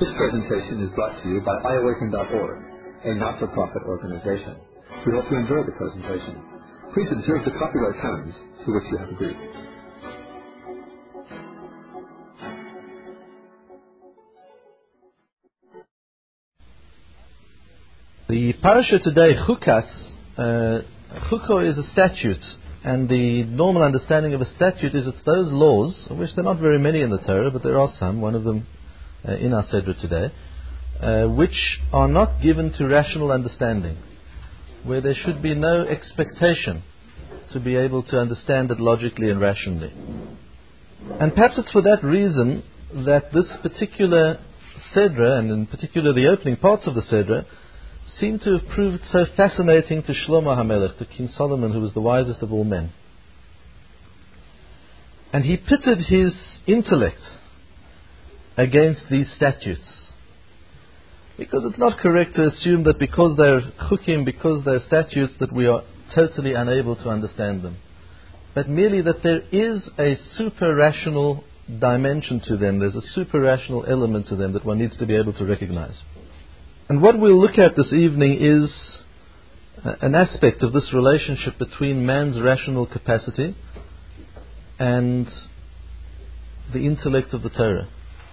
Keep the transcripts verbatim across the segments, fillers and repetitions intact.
This presentation is brought to you by i awaken dot org, a not-for-profit organization. We hope you enjoy the presentation. Please observe the copyright terms to which you have agreed. The parasha today, Chukas, uh, Chuko is a statute, and the normal understanding of a statute is it's those laws, of which there are not very many in the Torah, but there are some, one of them uh, in our Sedra today, uh, which are not given to rational understanding, where there should be no expectation to be able to understand it logically and rationally. And perhaps it's for that reason that this particular Sedra, and in particular the opening parts of the Sedra, seem to have proved so fascinating to Shlomo HaMelech, to King Solomon, who was the wisest of all men. And he pitted his intellect against these statutes. Because it's not correct to assume that because they're chukim, because they're statutes, that we are totally unable to understand them. But merely that there is a super-rational dimension to them, there's a super-rational element to them that one needs to be able to recognize. And what we'll look at this evening is uh, an aspect of this relationship between man's rational capacity and the intellect of the Torah.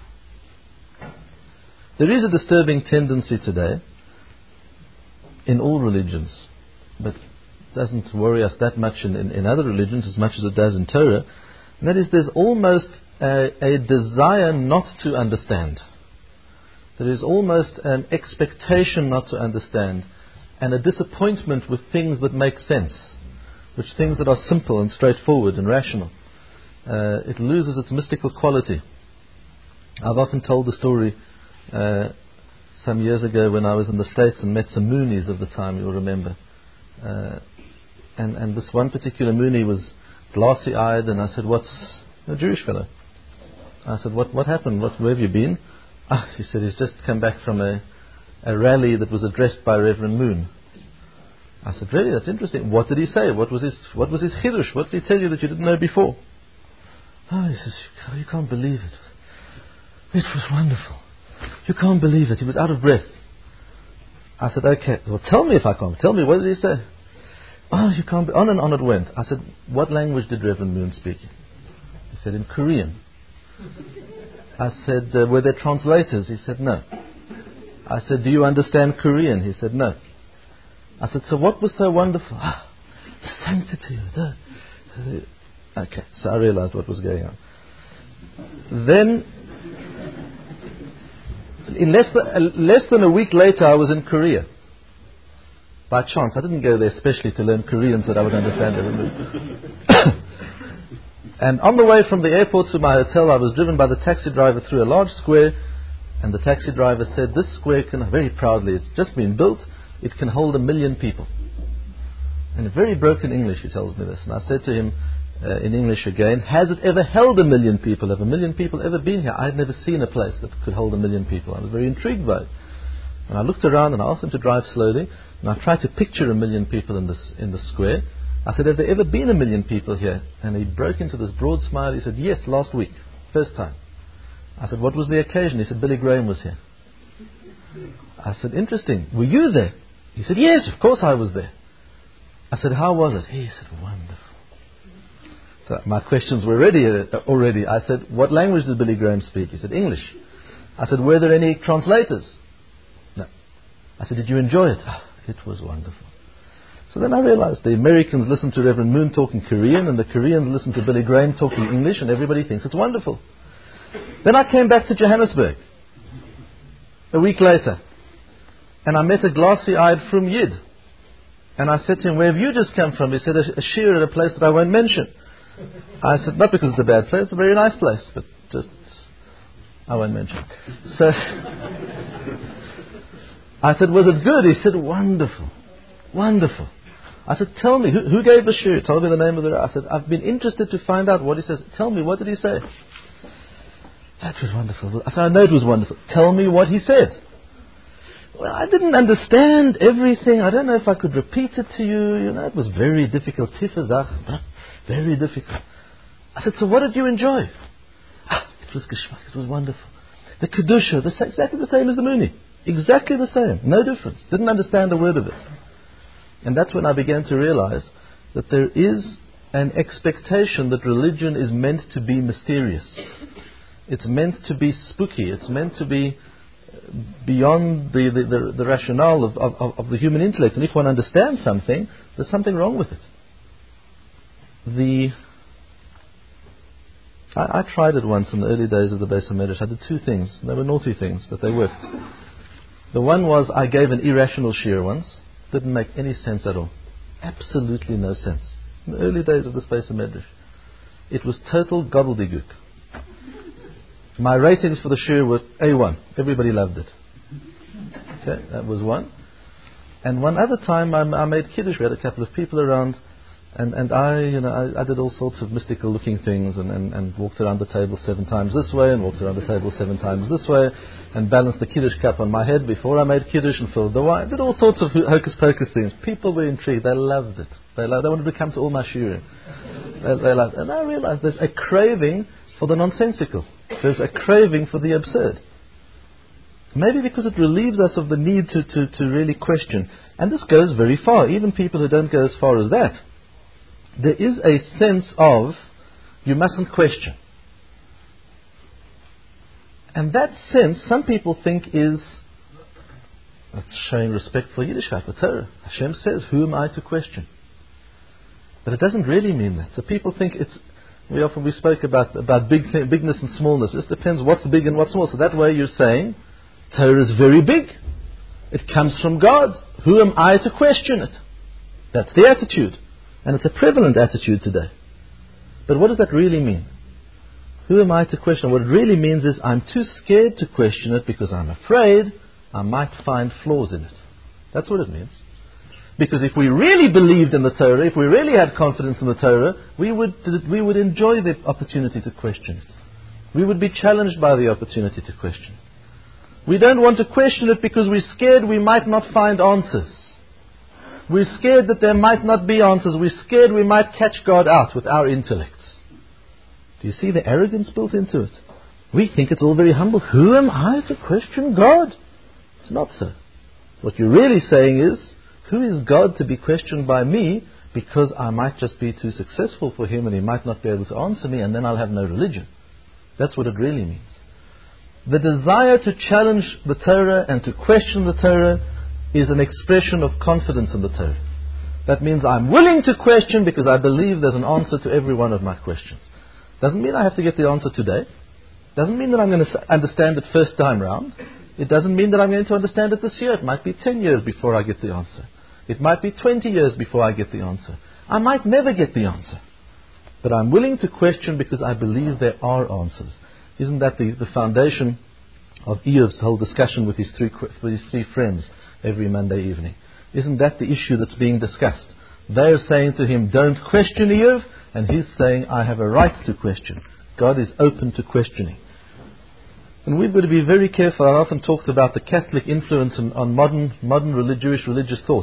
There is a disturbing tendency today in all religions, but it doesn't worry us that much in, in, in other religions as much as it does in Torah, and that is there's almost a, a desire not to understand. There is almost an expectation not to understand, and a disappointment with things that make sense, which things that are simple and straightforward and rational. Uh, it loses its mystical quality. I've often told the story uh, some years ago when I was in the States and met some Moonies of the time, you'll remember. Uh, and, and this one particular Moonie was glassy-eyed, and I said, "What's a Jewish fellow?" I said, "What what happened? What, where have you been?" Ah, he said, he's just come back from a, a rally that was addressed by Reverend Moon. I said, "Really? That's interesting. What did he say? What was his what was his chidush? What did he tell you that you didn't know before?" Oh, he says, "You can't believe it. It was wonderful. You can't believe it. He was out of breath." I said, "Okay, well, tell me if I can't. Tell me, what did he say?" "Oh, you can't be..." On and on it went. I said, "What language did Reverend Moon speak?" He said, "In Korean." I said, uh, "Were there translators?" He said, "No." I said, "Do you understand Korean?" He said, "No." I said, "So what was so wonderful?" "Ah, the sanctity of the, the... Okay, so I realized what was going on. Then, in less than, uh, less than a week later, I was in Korea. By chance, I didn't go there especially to learn Korean so that I would understand everything. And on the way from the airport to my hotel, I was driven by the taxi driver through a large square, and the taxi driver said, "This square can," very proudly, "it's just been built, it can hold a million people." In very broken English he tells me this, and I said to him uh, in English again, "Has it ever held a million people? Have a million people ever been here?" I had never seen a place that could hold a million people. I was very intrigued by it. And I looked around and I asked him to drive slowly, and I tried to picture a million people in this in the square. I said, "Have there ever been a million people here?" And he broke into this broad smile. He said, "Yes, last week, first time." I said, "What was the occasion?" He said, "Billy Graham was here." I said, "Interesting. Were you there?" He said, "Yes, of course I was there." I said, "How was it?" He said, "Wonderful." So my questions were ready uh, already. I said, "What language did Billy Graham speak?" He said, "English." I said, "Were there any translators?" No. I said, "Did you enjoy it?" "Oh, it was wonderful." So then I realized the Americans listen to Reverend Moon talking Korean, and the Koreans listen to Billy Graham talking English, and everybody thinks it's wonderful. Then I came back to Johannesburg a week later, and I met a glassy-eyed Frum Yid. And I said to him, "Where have you just come from?" He said, a, a shir at a place that I won't mention." I said, "Not because it's a bad place, it's a very nice place, but just, I won't mention." So I said, "Was it good?" He said, "Wonderful, wonderful." I said, "Tell me, who, who gave the shir? Tell me the name of the..." I said, "I've been interested to find out what he says." "Tell me, what did he say?" "That was wonderful." I said, "I know it was wonderful. Tell me what he said." "Well, I didn't understand everything. I don't know if I could repeat it to you. You know, it was very difficult. Tifazach, very difficult." I said, "So what did you enjoy?" "Ah, it was geschmack. It was wonderful. The Kedusha, the, exactly the same as the Muni. Exactly the same. No difference. Didn't understand a word of it. And that's when I began to realize that there is an expectation that religion is meant to be mysterious. It's meant to be spooky. It's meant to be beyond the, the, the, the rationale of, of, of the human intellect. And if one understands something, there's something wrong with it. The I, I tried it once in the early days of the Beis HaMedrash. I did two things. They were naughty things, but they worked. The one was I gave an irrational shiur once. Didn't make any sense at all. Absolutely no sense. In the early days of the Beis HaMedrash. It was total gobbledygook. My ratings for the shiur were A one. Everybody loved it. Okay, that was one. And one other time I, I made Kiddush. We had a couple of people around. And, and I, you know, I, I did all sorts of mystical looking things and, and, and walked around the table seven times this way and walked around the table seven times this way and balanced the Kiddush cup on my head before I made Kiddush and filled the wine. Did all sorts of hocus pocus things. People were intrigued. They loved it. They loved, they wanted to come to all my shiurim. They, they loved it. And I realized there's a craving for the nonsensical. There's a craving for the absurd. Maybe because it relieves us of the need to, to, to really question. And this goes very far. Even people who don't go as far as that. There is a sense of you mustn't question. And that sense, some people think is that's showing respect for Yiddishkeit, for Torah. Hashem says, who am I to question? But it doesn't really mean that. So people think it's, we often, we spoke about, about big th- bigness and smallness. It depends what's big and what's small. So that way you're saying, Torah is very big. It comes from God. Who am I to question it? That's the attitude. And it's a prevalent attitude today. But what does that really mean? Who am I to question? What it really means is I'm too scared to question it because I'm afraid I might find flaws in it. That's what it means. Because if we really believed in the Torah, if we really had confidence in the Torah, we would, we would enjoy the opportunity to question it. We would be challenged by the opportunity to question it. We don't want to question it because we're scared we might not find answers. We're scared that there might not be answers. We're scared we might catch God out with our intellects. Do you see the arrogance built into it? We think it's all very humble. Who am I to question God? It's not so. What you're really saying is, who is God to be questioned by me because I might just be too successful for Him and He might not be able to answer me and then I'll have no religion. That's what it really means. The desire to challenge the Torah and to question the Torah is an expression of confidence in the Torah. That means I'm willing to question because I believe there's an answer to every one of my questions. Doesn't mean I have to get the answer today. Doesn't mean that I'm going to understand it first time round. It doesn't mean that I'm going to understand it this year. It might be ten years before I get the answer. It might be twenty years before I get the answer. I might never get the answer. But I'm willing to question because I believe there are answers. Isn't that the, the foundation of Eov's whole discussion with his three, with his three friends every Monday evening? Isn't that the issue that's being discussed? They're saying to him, don't question Eov, and he's saying, I have a right to question. God is open to questioning. And we've got to be very careful. I often talked about the Catholic influence on, on modern modern relig- Jewish religious thought.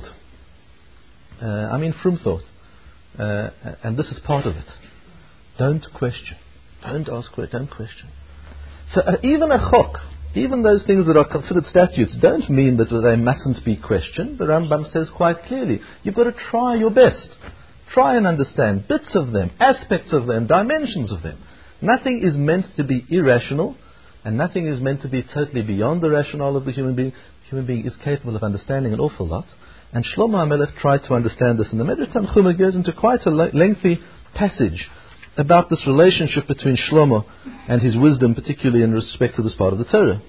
Uh, I mean frum thought. Uh, and this is part of it. Don't question. Don't ask, don't question. So uh, even a chok, even those things that are considered statutes, don't mean that they mustn't be questioned. The Rambam says quite clearly, you've got to try your best. Try and understand bits of them, aspects of them, dimensions of them. Nothing is meant to be irrational, and nothing is meant to be totally beyond the rationale of the human being. The human being is capable of understanding an awful lot. And Shlomo HaMelech tried to understand this. And the Medrash Tanchuma goes into quite a lengthy passage about this relationship between Shlomo and his wisdom, particularly in respect to this part of the Torah.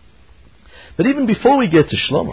But even before we get to Shlomo,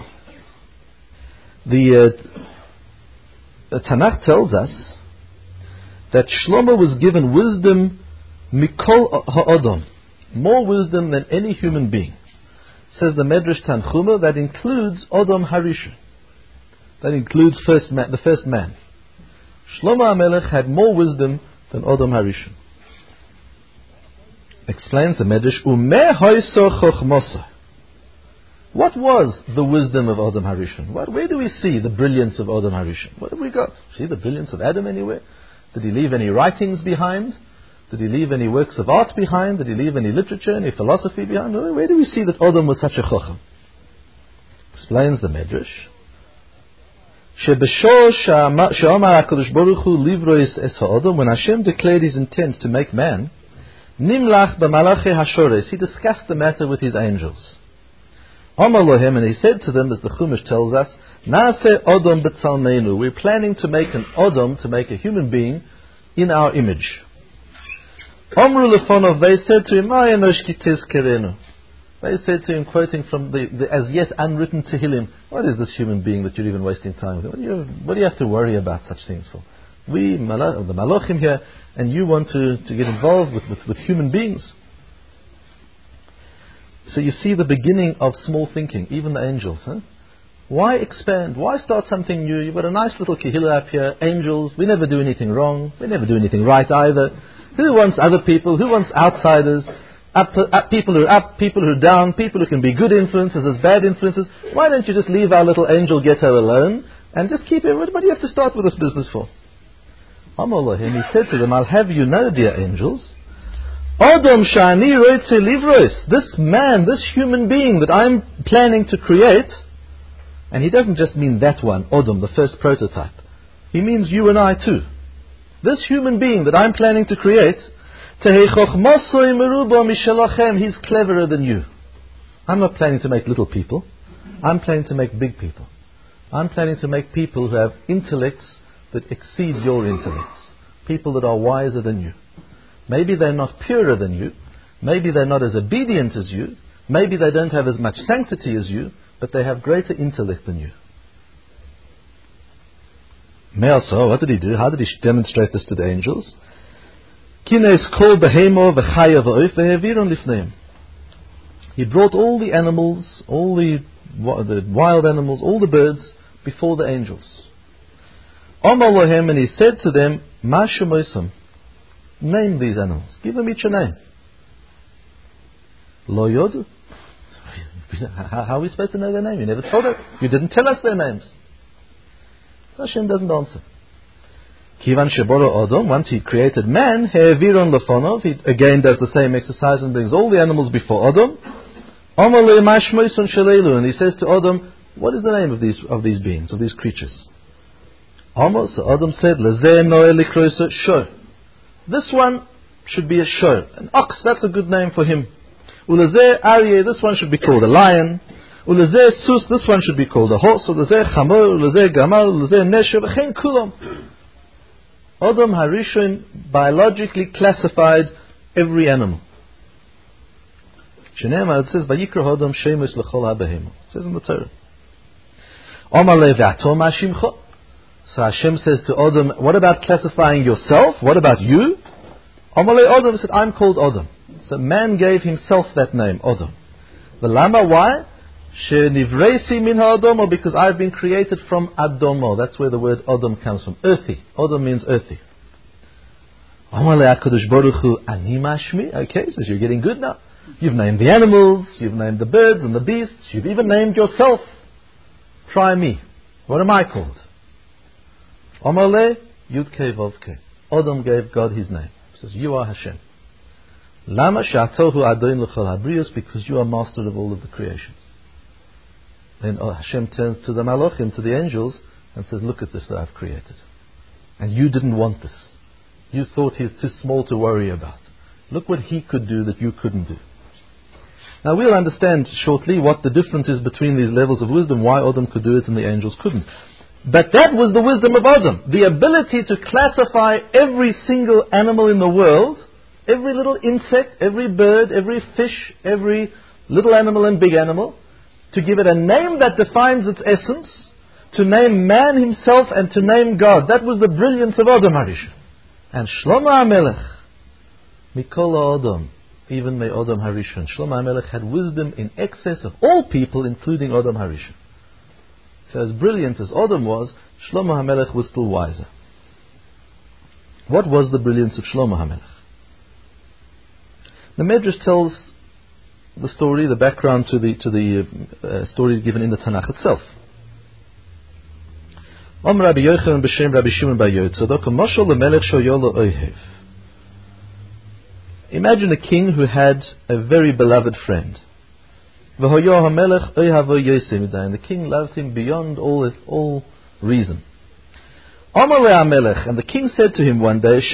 the, uh, the Tanakh tells us that Shlomo was given wisdom mikol ha'odom, more wisdom than any human being. Says the Medrash Tanchuma, that includes Odom Harishon. That includes first man, the first man. Shlomo HaMelech had more wisdom than Odom Harishon. Explains the Medrash, Umeh hoyso chochmosa. What was the wisdom of Odom Harishon? What, where do we see the brilliance of Odom Harishon? What have we got? See the brilliance of Adam anywhere? Did he leave any writings behind? Did he leave any works of art behind? Did he leave any literature, any philosophy behind? Where do we see that Adam was such a chacham? Explains the Medrash. When Hashem declared His intent to make man, Nimlach b'malache hashores, He discussed the matter with His angels. Amar lohem, and He said to them, as the Chumash tells us, Naaseh Adam b'tzalmeinu. We're planning to make an Adam, to make a human being, in our image. Amru lefonov, they said to him, Ma enosh ki tizkerenu. They said to him, quoting from the, the as yet unwritten Tehillim, what is this human being that you're even wasting time with? What do you, what do you have to worry about such things for? We, the Malachim here, and you want to, to get involved with, with, with human beings. So you see the beginning of small thinking, even the angels. Huh? Why expand? Why start something new? You've got a nice little kehillah up here, angels, we never do anything wrong, we never do anything right either. Who wants other people? Who wants outsiders? Up, up, people who are up, people who are down, people who can be good influences as bad influences. Why don't you just leave our little angel ghetto alone and just keep it? What do you have to start with this business for? Amalahim, he said to them, I'll have you know, dear angels, Adam shani roitze livrois, this man, this human being that I'm planning to create, and he doesn't just mean that one, Adam, the first prototype. He means you and I too. This human being that I'm planning to create, he's cleverer than you. I'm not planning to make little people. I'm planning to make big people. I'm planning to make people who have intellects that exceed your intellects. People that are wiser than you. Maybe they're not purer than you. Maybe they're not as obedient as you. Maybe they don't have as much sanctity as you. But they have greater intellect than you. So what did he do? How did he demonstrate this to the angels? He brought all the animals, all the, the wild animals, all the birds before the angels. And he said to them, Ma shemoisam, name these animals. Give them each a name. Lo yodu. How are we supposed to know their name? You never told us. You didn't tell us their names. So Hashem doesn't answer. Kivan sheboro Adam, once He created man, he'eviron lefonov, He again does the same exercise and brings all the animals before Adam. Amalei mashmoison shalelu, and He says to Adam, what is the name of these of these beings, of these creatures? Amos, so Adam said, Lezeh noe likrosa shor. This one should be a shor, an ox. That's a good name for him. Ulezeh aryeh, this one should be called a lion. Ulezeh sus, this one should be called a horse. Ulezeh chamor, ulezeh gamal, ulezeh nesher, v'chein kulam. Adam Harishon biologically classified every animal. Shenema, it says, Vayikra Adam shemus l'chol ha'behema. It says in the Torah. Omar le'v'atom ha'shimcha. So Hashem says to Adam, what about classifying yourself? What about you? Omar le'Adam said, I'm called Adam. So man gave himself that name, Adam. The lama, why? She'nivresi min ha'adomo, because I've been created from Adomo. That's where the word Adam comes from. Earthy. Adam means earthy. Amar le'akadosh baruch hu ani mashmi. Okay, so you're getting good now. You've named the animals, you've named the birds and the beasts, you've even named yourself. Try me. What am I called? Amar le Yudke Vovke. Adam gave God his name. He says, you are Hashem. Lama sha'atohu adoin l'chol habriyos, because you are master of all of the creations. Then oh, Hashem turns to the Malachim, to the angels, and says, look at this that I've created. And you didn't want this. You thought he's too small to worry about. Look what he could do that you couldn't do. Now we'll understand shortly what the difference is between these levels of wisdom, why Adam could do it and the angels couldn't. But that was the wisdom of Adam. The ability to classify every single animal in the world, every little insect, every bird, every fish, every little animal and big animal, to give it a name that defines its essence, to name man himself and to name God. That was the brilliance of Adam Harishon. And Shlomo HaMelech, Mikol Adam, even may Adam Harishon, Shlomo HaMelech had wisdom in excess of all people, including Adam Harishon. So as brilliant as Adam was, Shlomo HaMelech was still wiser. What was the brilliance of Shlomo HaMelech? The Medrash tells the story, the background to the to the uh, story given in the Tanakh itself. Om Rabbi Yochanan b'shem Rabbi Shimon bar Yotzadok, Moshel lemelech shoyolo ohev. Imagine a king who had a very beloved friend. And the king loved him beyond all, all reason. And the king said to him one day,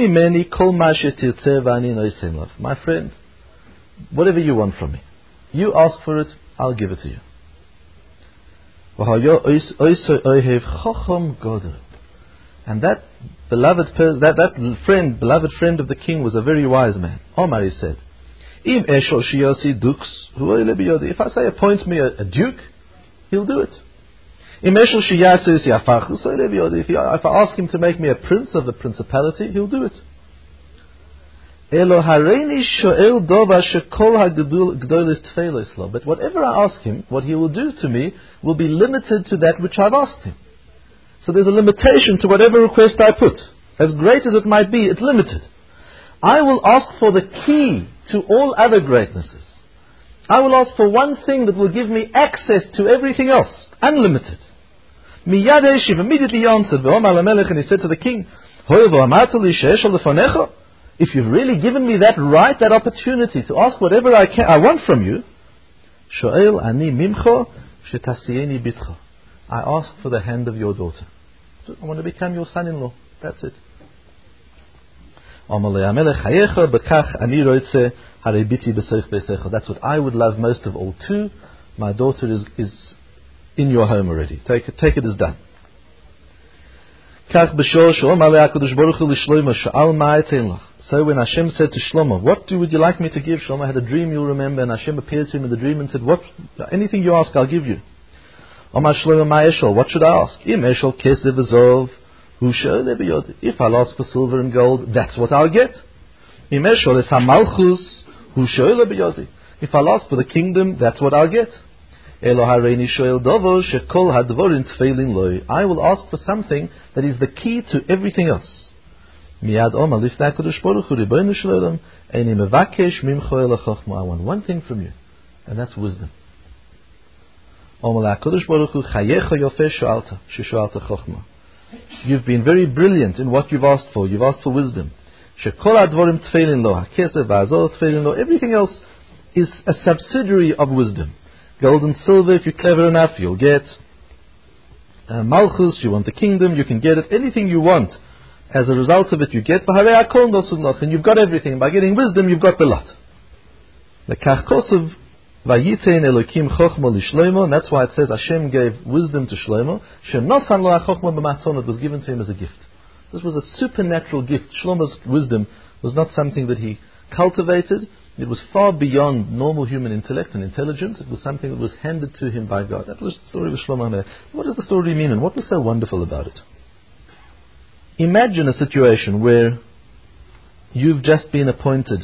my friend, whatever you want from me, you ask for it, I'll give it to you. And that beloved per- that, that friend, beloved friend of the king was a very wise man. Omar, he said, if I say appoint me a, a duke, he'll do it. If I ask him to make me a prince of the principality, he'll do it. But whatever I ask him, what he will do to me will be limited to that which I've asked him. So there's a limitation to whatever request I put. As great as it might be, it's limited. I will ask for the key to all other greatnesses. I will ask for one thing that will give me access to everything else, unlimited. Miyad Eshiv immediately answered, and he said to the king, if you've really given me that right, that opportunity to ask whatever I can, I want from you, I ask for the hand of your daughter. I want to become your son-in-law. That's it. That's what I would love most of all too. My daughter is, is in your home already. Take it, take it as done. So when Hashem said to Shlomo, what do, would you like me to give? Shlomo had a dream, you'll remember, and Hashem appeared to him in the dream and said, what, anything you ask, I'll give you. What should I ask? If I'll ask for silver and gold, that's what I'll get. If I'll ask for the kingdom, that's what I'll get. I will ask for something that is the key to everything else. I want one thing from you, and that's wisdom. You've been very brilliant in what you've asked for. You've asked for wisdom. Everything else is a subsidiary of wisdom. Gold and silver, if you're clever enough, you'll get. Uh, Malchus, you want the kingdom, you can get it. Anything you want, as a result of it, you get. And you've got everything. By getting wisdom, you've got the lot. The Kachkosov Vayitein Elokim Chochma Lishlomo, and that's why it says Hashem gave wisdom to Shlomo. Shenosan lo HaChochma b'matzon, it was given to him as a gift. This was a supernatural gift. Shlomo's wisdom was not something that he cultivated. It was far beyond normal human intellect and intelligence. It was something that was handed to him by God. That was the story of Shlomo. What does the story mean, and what was so wonderful about it? Imagine a situation where you've just been appointed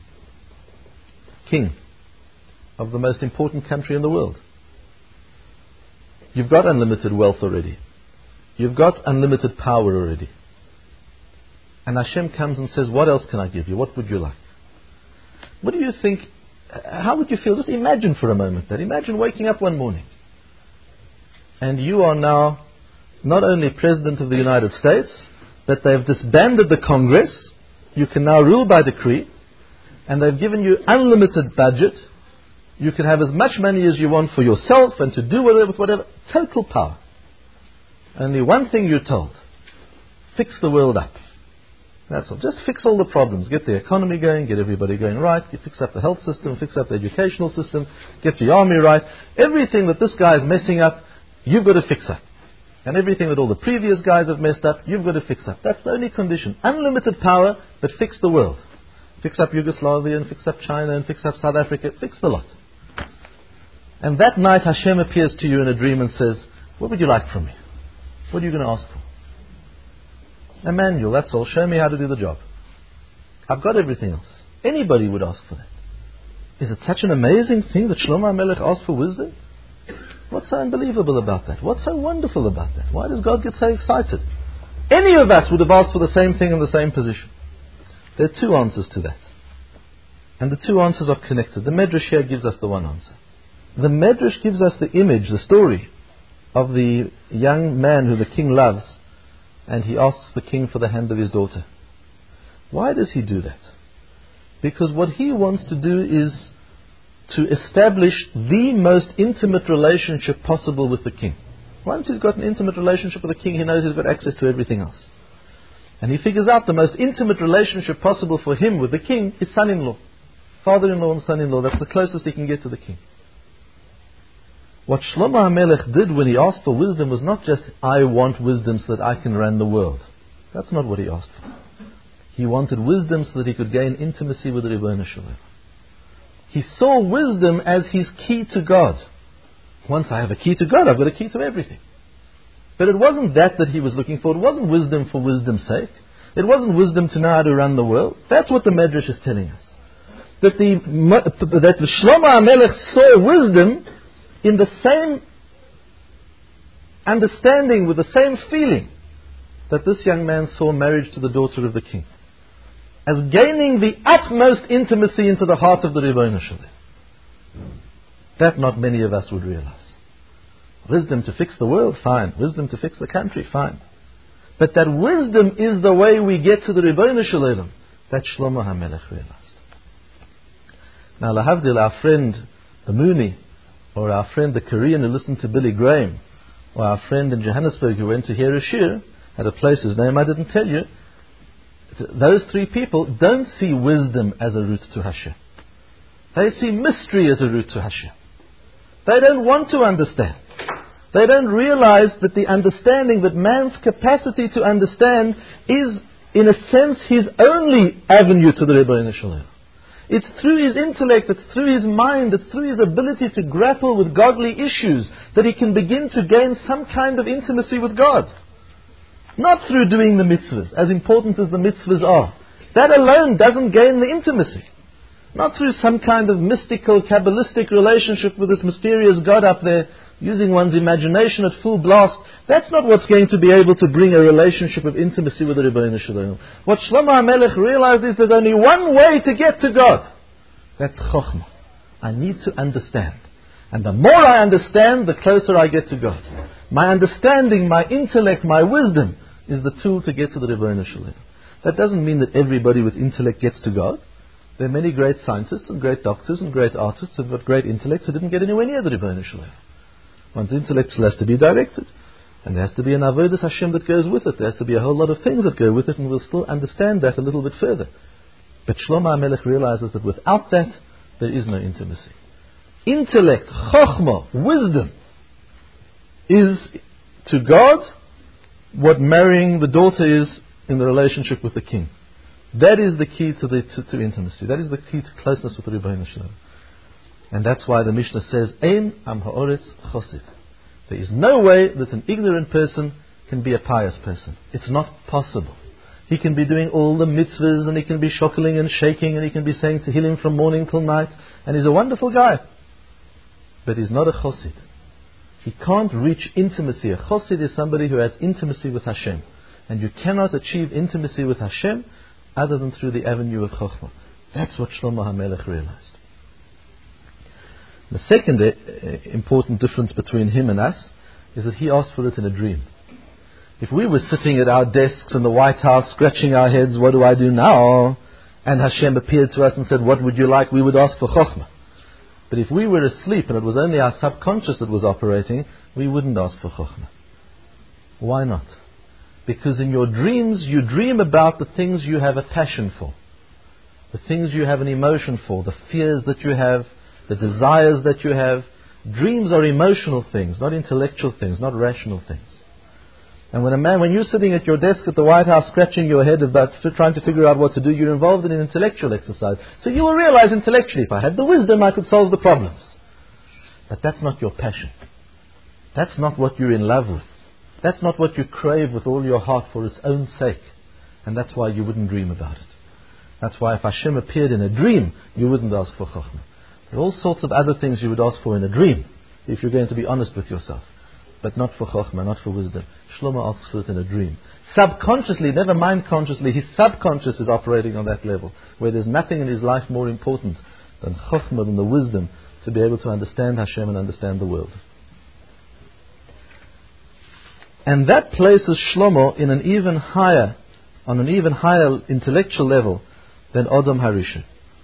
king of the most important country in the world. You've got unlimited wealth already. You've got unlimited power already. And Hashem comes and says, what else can I give you? What would you like? What do you think, how would you feel? Just imagine for a moment that. Imagine waking up one morning and you are now not only President of the United States, but they've disbanded the Congress. You can now rule by decree, and they've given you unlimited budget. You can have as much money as you want for yourself and to do whatever, whatever. Total power. Only one thing you're told. Fix the world up. That's all. Just fix all the problems. Get the economy going, get everybody going right, get, fix up the health system, fix up the educational system, get the army right. Everything that this guy is messing up, you've got to fix up. And everything that all the previous guys have messed up, you've got to fix up. That's the only condition. Unlimited power, but fix the world. Fix up Yugoslavia and fix up China and fix up South Africa. Fix the lot. And that night Hashem appears to you in a dream and says, what would you like from me? What are you going to ask for? A manual, that's all. Show me how to do the job. I've got everything else. Anybody would ask for that. Is it such an amazing thing that Shlomo HaMelech asked for wisdom? What's so unbelievable about that? What's so wonderful about that? Why does God get so excited? Any of us would have asked for the same thing in the same position. There are two answers to that. And the two answers are connected. The Medrash here gives us the one answer. The Medrash gives us the image, the story of the young man who the king loves, and he asks the king for the hand of his daughter. Why does he do that? Because what he wants to do is to establish the most intimate relationship possible with the king. Once he's got an intimate relationship with the king, he knows he's got access to everything else. And he figures out the most intimate relationship possible for him with the king is son-in-law. Father-in-law and son-in-law, that's the closest he can get to the king. What Shlomo HaMelech did when he asked for wisdom was not just, I want wisdom so that I can run the world. That's not what he asked for. He wanted wisdom so that he could gain intimacy with the Ribono Shel Olam. He saw wisdom as his key to God. Once I have a key to God, I've got a key to everything. But it wasn't that that he was looking for. It wasn't wisdom for wisdom's sake. It wasn't wisdom to know how to run the world. That's what the Medrash is telling us. That the, that the Shlomo HaMelech saw wisdom in the same understanding, with the same feeling that this young man saw marriage to the daughter of the king. As gaining the utmost intimacy into the heart of the Ribono Shel Olam. That not many of us would realize. Wisdom to fix the world, fine. Wisdom to fix the country, fine. But that wisdom is the way we get to the Ribono Shel Olam. That Shlomo HaMelech realized. Now, lahavdil, our friend the Mooney, or our friend the Korean who listened to Billy Graham, or our friend in Johannesburg who went to hear a shir at a place whose name I didn't tell you, those three people don't see wisdom as a route to Hashem. They see mystery as a route to Hashem. They don't want to understand. They don't realize that the understanding, that man's capacity to understand is, in a sense, his only avenue to the Ribono Shel Olam. It's through his intellect, it's through his mind, it's through his ability to grapple with godly issues that he can begin to gain some kind of intimacy with God. Not through doing the mitzvahs, as important as the mitzvahs are. That alone doesn't gain the intimacy. Not through some kind of mystical, Kabbalistic relationship with this mysterious God up there, using one's imagination at full blast. That's not what's going to be able to bring a relationship of intimacy with the Ribono Shel Olam. What Shlomo HaMelech realized is there's only one way to get to God. That's Chokhmah. I need to understand. And the more I understand, the closer I get to God. My understanding, my intellect, my wisdom is the tool to get to the Ribono Shel Olam. That doesn't mean that everybody with intellect gets to God. There are many great scientists and great doctors and great artists who've got great intellects who didn't get anywhere near the Ribono Shel Olam. One's intellect still has to be directed. And there has to be an avodas Hashem that goes with it. There has to be a whole lot of things that go with it, and we'll still understand that a little bit further. But Shlomo HaMelech realizes that without that, there is no intimacy. Intellect, chokhmah, wisdom, is to God what marrying the daughter is in the relationship with the king. That is the key to, the, to, to intimacy. That is the key to closeness with the Ribono Shel Olam. And that's why the Mishnah says, Ein am ha'oretz chosid. There is no way that an ignorant person can be a pious person. It's not possible. He can be doing all the mitzvahs, and he can be shockling and shaking, and he can be saying Tehillim from morning till night, and he's a wonderful guy. But he's not a chosid. He can't reach intimacy. A chosid is somebody who has intimacy with Hashem. And you cannot achieve intimacy with Hashem other than through the avenue of chokhmah. That's what Shlomo HaMelech realized. The second uh, important difference between him and us is that he asked for it in a dream. If we were sitting at our desks in the White House scratching our heads, what do I do now? And Hashem appeared to us and said, what would you like? We would ask for chokhmah. But if we were asleep and it was only our subconscious that was operating, we wouldn't ask for chokhmah. Why not? Because in your dreams you dream about the things you have a passion for. The things you have an emotion for. The fears that you have. The desires that you have. Dreams are emotional things, not intellectual things, not rational things. And when a man, when you're sitting at your desk at the White House scratching your head about trying to figure out what to do, you're involved in an intellectual exercise. So you will realize intellectually, if I had the wisdom, I could solve the problems. But that's not your passion. That's not what you're in love with. That's not what you crave with all your heart for its own sake. And that's why you wouldn't dream about it. That's why if Hashem appeared in a dream, you wouldn't ask for chokhmah. There are all sorts of other things you would ask for in a dream, if you're going to be honest with yourself. But not for chokhmah, not for wisdom. Shlomo asks for it in a dream. Subconsciously, never mind consciously, his subconscious is operating on that level, where there's nothing in his life more important than chokhmah, than the wisdom, to be able to understand Hashem and understand the world. And that places Shlomo in an even higher, on an even higher intellectual level than Adam Harishon.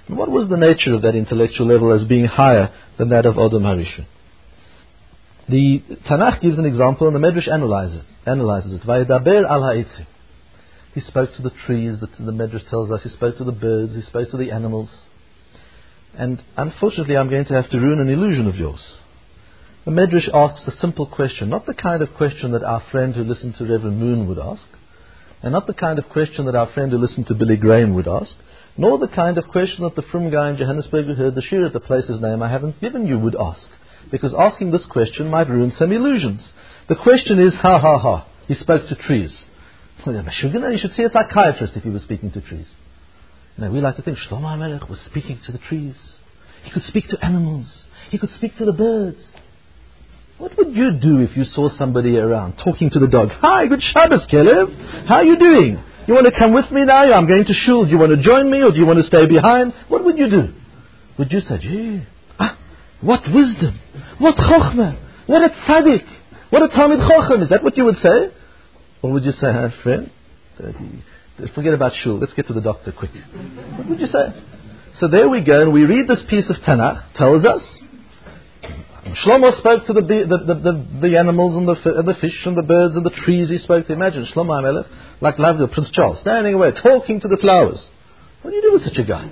And what was the nature of that intellectual level as being higher than that of Adam HaRishon? The Tanakh gives an example and the Medrash analyzes it. Analyzes it. Vayedaber al ha'etzim. He spoke to the trees, the, the Medrash tells us. He spoke to the birds, he spoke to the animals. And unfortunately I'm going to have to ruin an illusion of yours. The Medrash asks a simple question, not the kind of question that our friend who listened to Reverend Moon would ask, and not the kind of question that our friend who listened to Billy Graham would ask, nor the kind of question that the frum guy in Johannesburg who heard the shir at the place's name I haven't given you would ask. Because asking this question might ruin some illusions. The question is, ha ha ha, he spoke to trees. You should see a psychiatrist if he was speaking to trees. Now we like to think Shlomo HaMelech was speaking to the trees. He could speak to animals. He could speak to the birds. What would you do if you saw somebody around talking to the dog? Hi, good Shabbos, Caleb. How are you doing? You want to come with me now? I'm going to shul. Do you want to join me or do you want to stay behind? What would you do? Would you say, gee, ah, what wisdom, what chokhmah, what a tzaddik, what a Talmid Chochem? Is that what you would say? Or would you say, hey, friend, forget about shul, let's get to the doctor quick. What would you say? So there we go, and we read this piece of Tanakh, tells us, Shlomo spoke to the the, the, the, the animals and the, and the fish and the birds and the trees he spoke to. Imagine Shlomo HaMelech, like Lavdil, Prince Charles, standing away, talking to the flowers. What do you do with such a guy?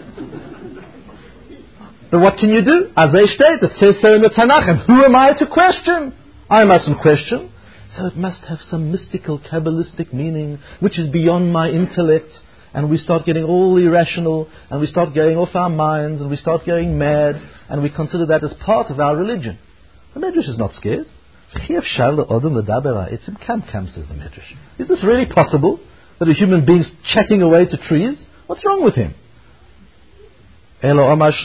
But what can you do? As they state, it says so in the Tanakh, and who am I to question? I mustn't question. So it must have some mystical, Kabbalistic meaning, which is beyond my intellect. And we start getting all irrational, and we start going off our minds, and we start going mad, and we consider that as part of our religion. The Medrash is not scared. It's in Kam Kam, says the Medrash. Is this really possible? That a human being's chatting away to trees? What's wrong with him? Shlomo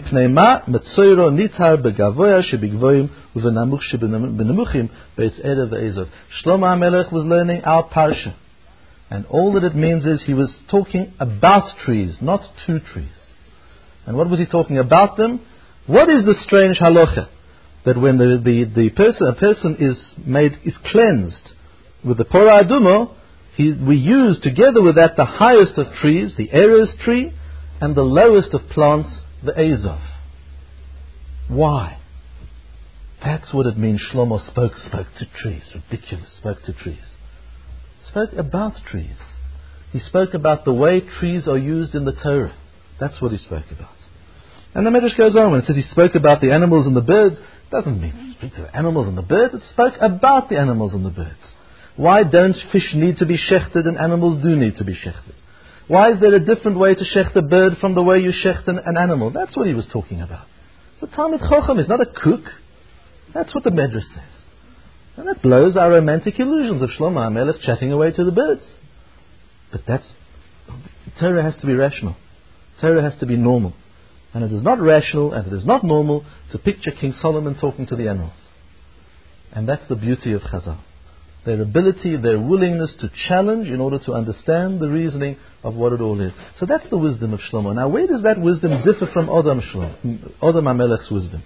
HaMelech was learning our parsha. And all that it means is he was talking about trees, not to trees. And what was he talking about them? What is the strange halacha? That when the, the, the person, a person is made, is cleansed with the Pora Adumo, he, we use together with that the highest of trees, the Erez tree, and the lowest of plants, the Azov. Why? That's what it means. Shlomo spoke, spoke to trees. Ridiculous, spoke to trees. Spoke about trees. He spoke about the way trees are used in the Torah. That's what he spoke about. And the Medrash goes on, when it says he spoke about the animals and the birds, it doesn't mean speak to the animals and the birds, it spoke about the animals and the birds. Why don't fish need to be shechted and animals do need to be shechted? Why is there a different way to shecht a bird from the way you shecht an, an animal? That's what he was talking about. So Talmid Chochem is not a cook. That's what the Medrash says. And that blows our romantic illusions of Shlomo HaMelech chatting away to the birds. But that's, Torah has to be rational. Torah has to be normal. And it is not rational and it is not normal to picture King Solomon talking to the animals. And that's the beauty of Chazal. Their ability, their willingness to challenge in order to understand the reasoning of what it all is. So that's the wisdom of Shlomo. Now where does that wisdom differ from Adam Shlomo, Adam HaMelech's wisdom?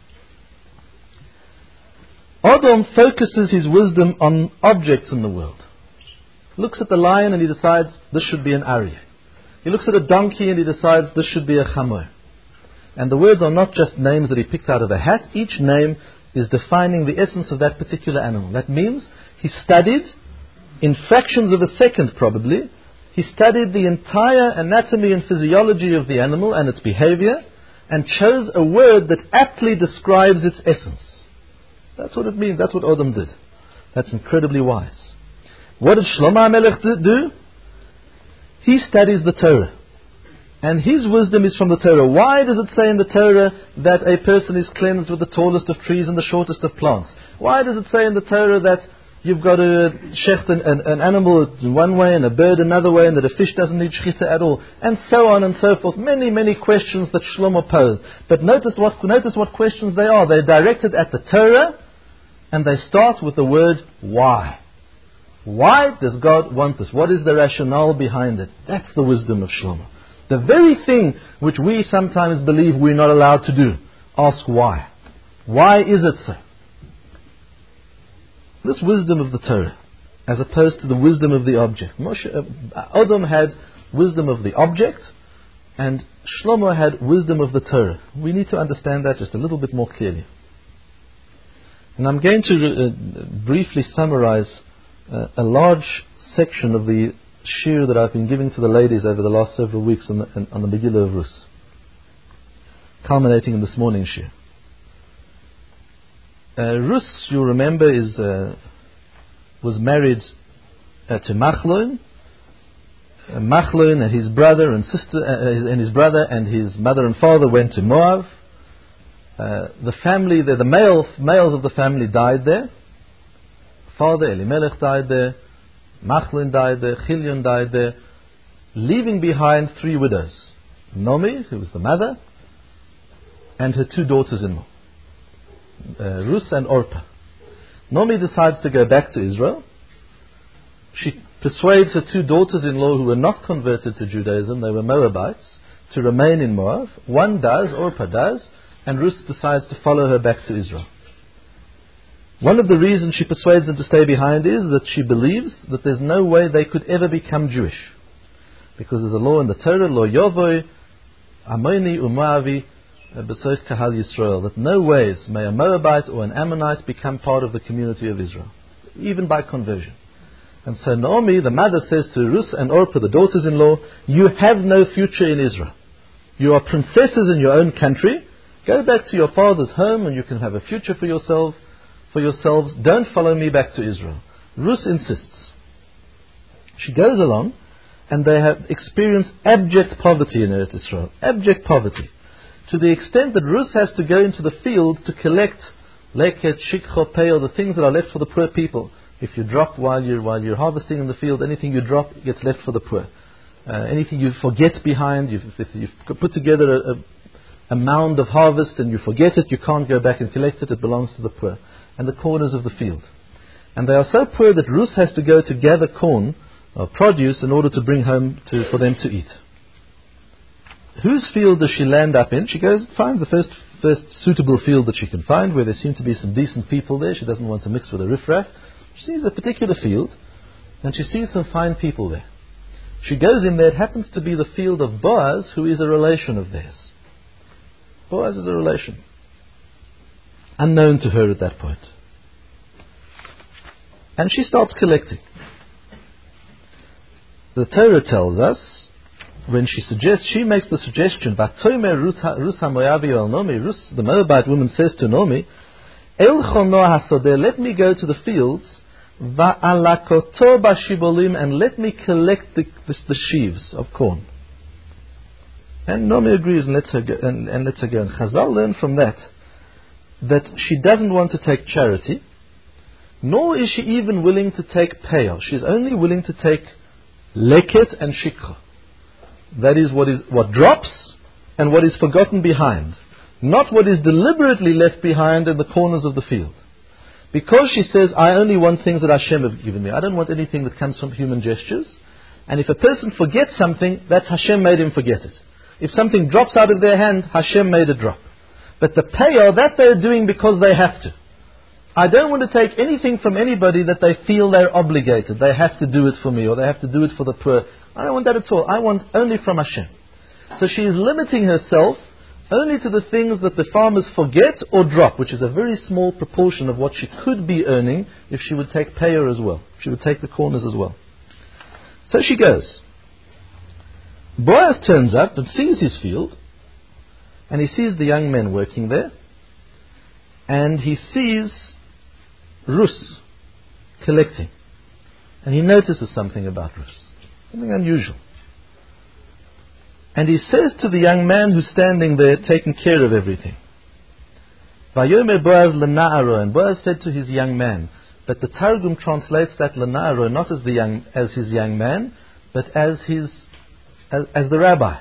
Adam focuses his wisdom on objects in the world. He looks at the lion and he decides this should be an aryeh. He looks at a donkey and he decides this should be a chamoy. And the words are not just names that he picked out of a hat. Each name is defining the essence of that particular animal. That means he studied, in fractions of a second probably, he studied the entire anatomy and physiology of the animal and its behavior and chose a word that aptly describes its essence. That's what it means. That's what Adam did. That's incredibly wise. What did Shlomo HaMelech do? He studies the Torah. And his wisdom is from the Torah. Why does it say in the Torah that a person is cleansed with the tallest of trees and the shortest of plants? Why does it say in the Torah that you've got to shecht an, an, an animal in one way and a bird another way and that a fish doesn't need shechita at all? And so on and so forth. Many, many questions that Shlomo posed. But notice what, notice what questions they are. They're directed at the Torah and they start with the word why. Why does God want this? What is the rationale behind it? That's the wisdom of Shlomo. The very thing which we sometimes believe we're not allowed to do. Ask why. Why is it so? This wisdom of the Torah, as opposed to the wisdom of the object. Moshe, uh, Adam had wisdom of the object, And Shlomo had wisdom of the Torah. We need to understand that just a little bit more clearly. And I'm going to uh, briefly summarize uh, a large section of the shir that I've been giving to the ladies over the last several weeks on the, on the Megillah of Rus, culminating in this morning's shir. Uh, Rus, you'll remember, is uh, was married uh, to Machlon. Uh, Machlon and his brother and sister, uh, his, and his brother and his mother and father went to Moab. Uh, the family, the, the male males of the family died there. Father Elimelech died there. Machlon died there. Chilion died there, leaving behind three widows: Nomi, who was the mother, and her two daughters-in-law, uh, Rus and Orpah. Nomi decides to go back to Israel. She persuades her two daughters-in-law, who were not converted to Judaism, they were Moabites, to remain in Moab. One does, Orpah does, and Rus decides to follow her back to Israel. One of the reasons she persuades them to stay behind is that she believes that there's no way they could ever become Jewish. Because there's a law in the Torah, Lo Yovoi Amoni Umoavi B'Soich Kahal Yisrael, that no ways may a Moabite or an Ammonite become part of the community of Israel, even by conversion. And so Naomi, the mother, says to Rus and Orpah, the daughters-in-law, you have no future in Israel. You are princesses in your own country. Go back to your father's home and you can have a future for yourself, for yourselves. Don't follow me back to Israel. Rus insists. She goes along, and they have experienced abject poverty in Eretz Israel. Abject poverty. To the extent that Rus has to go into the fields to collect leket, shikho, peo, the things that are left for the poor people. If you drop while you're, while you're harvesting in the field, anything you drop gets left for the poor. Uh, anything you forget behind, you've, if you've put together a, a, a mound of harvest and you forget it, you can't go back and collect it, it belongs to the poor. And the corners of the field. And they are so poor that Rus has to go to gather corn or produce in order to bring home to, for them to eat. Whose field does she land up in? She goes, finds the first first suitable field that she can find, where there seem to be some decent people there. She doesn't want to mix with a riffraff. She sees a particular field, and she sees some fine people there. She goes in there. It happens to be the field of Boaz, who is a relation of theirs. Boaz is a relation, unknown to her at that point. And she starts collecting. The Torah tells us, when she suggests, she makes the suggestion, Vatomer Rus HaMoavi El Nomi, Rus, the Moabite woman, says to Nomi, El Chono HaSodeh, let me go to the fields, Va'alakoto Bashibolim, and let me collect the, the, the sheaves of corn. And Nomi agrees and lets her go. And, and lets her go. And Chazal learn from that that she doesn't want to take charity, nor is she even willing to take payah. She's only willing to take leket and shikha. That is what is what drops and what is forgotten behind, not what is deliberately left behind in the corners of the field. Because she says, I only want things that Hashem have given me. I don't want anything that comes from human gestures. And if a person forgets something, that's Hashem made him forget it. If something drops out of their hand, Hashem made it drop. But the payah, that they're doing because they have to. I don't want to take anything from anybody that they feel they're obligated. They have to do it for me, or they have to do it for the poor. I don't want that at all. I want only from Hashem. So she is limiting herself only to the things that the farmers forget or drop, which is a very small proportion of what she could be earning if she would take payah as well. She would take the corners as well. So she goes. Boaz turns up and sees his field, and he sees the young men working there, and he sees Rus collecting. And he notices something about Rus, something unusual. And he says to the young man who's standing there taking care of everything, Vayomer Boaz lena'aro, and Boaz said to his young man, but the Targum translates that lena'aro not as the young, as his young man, but as his as, as the rabbi.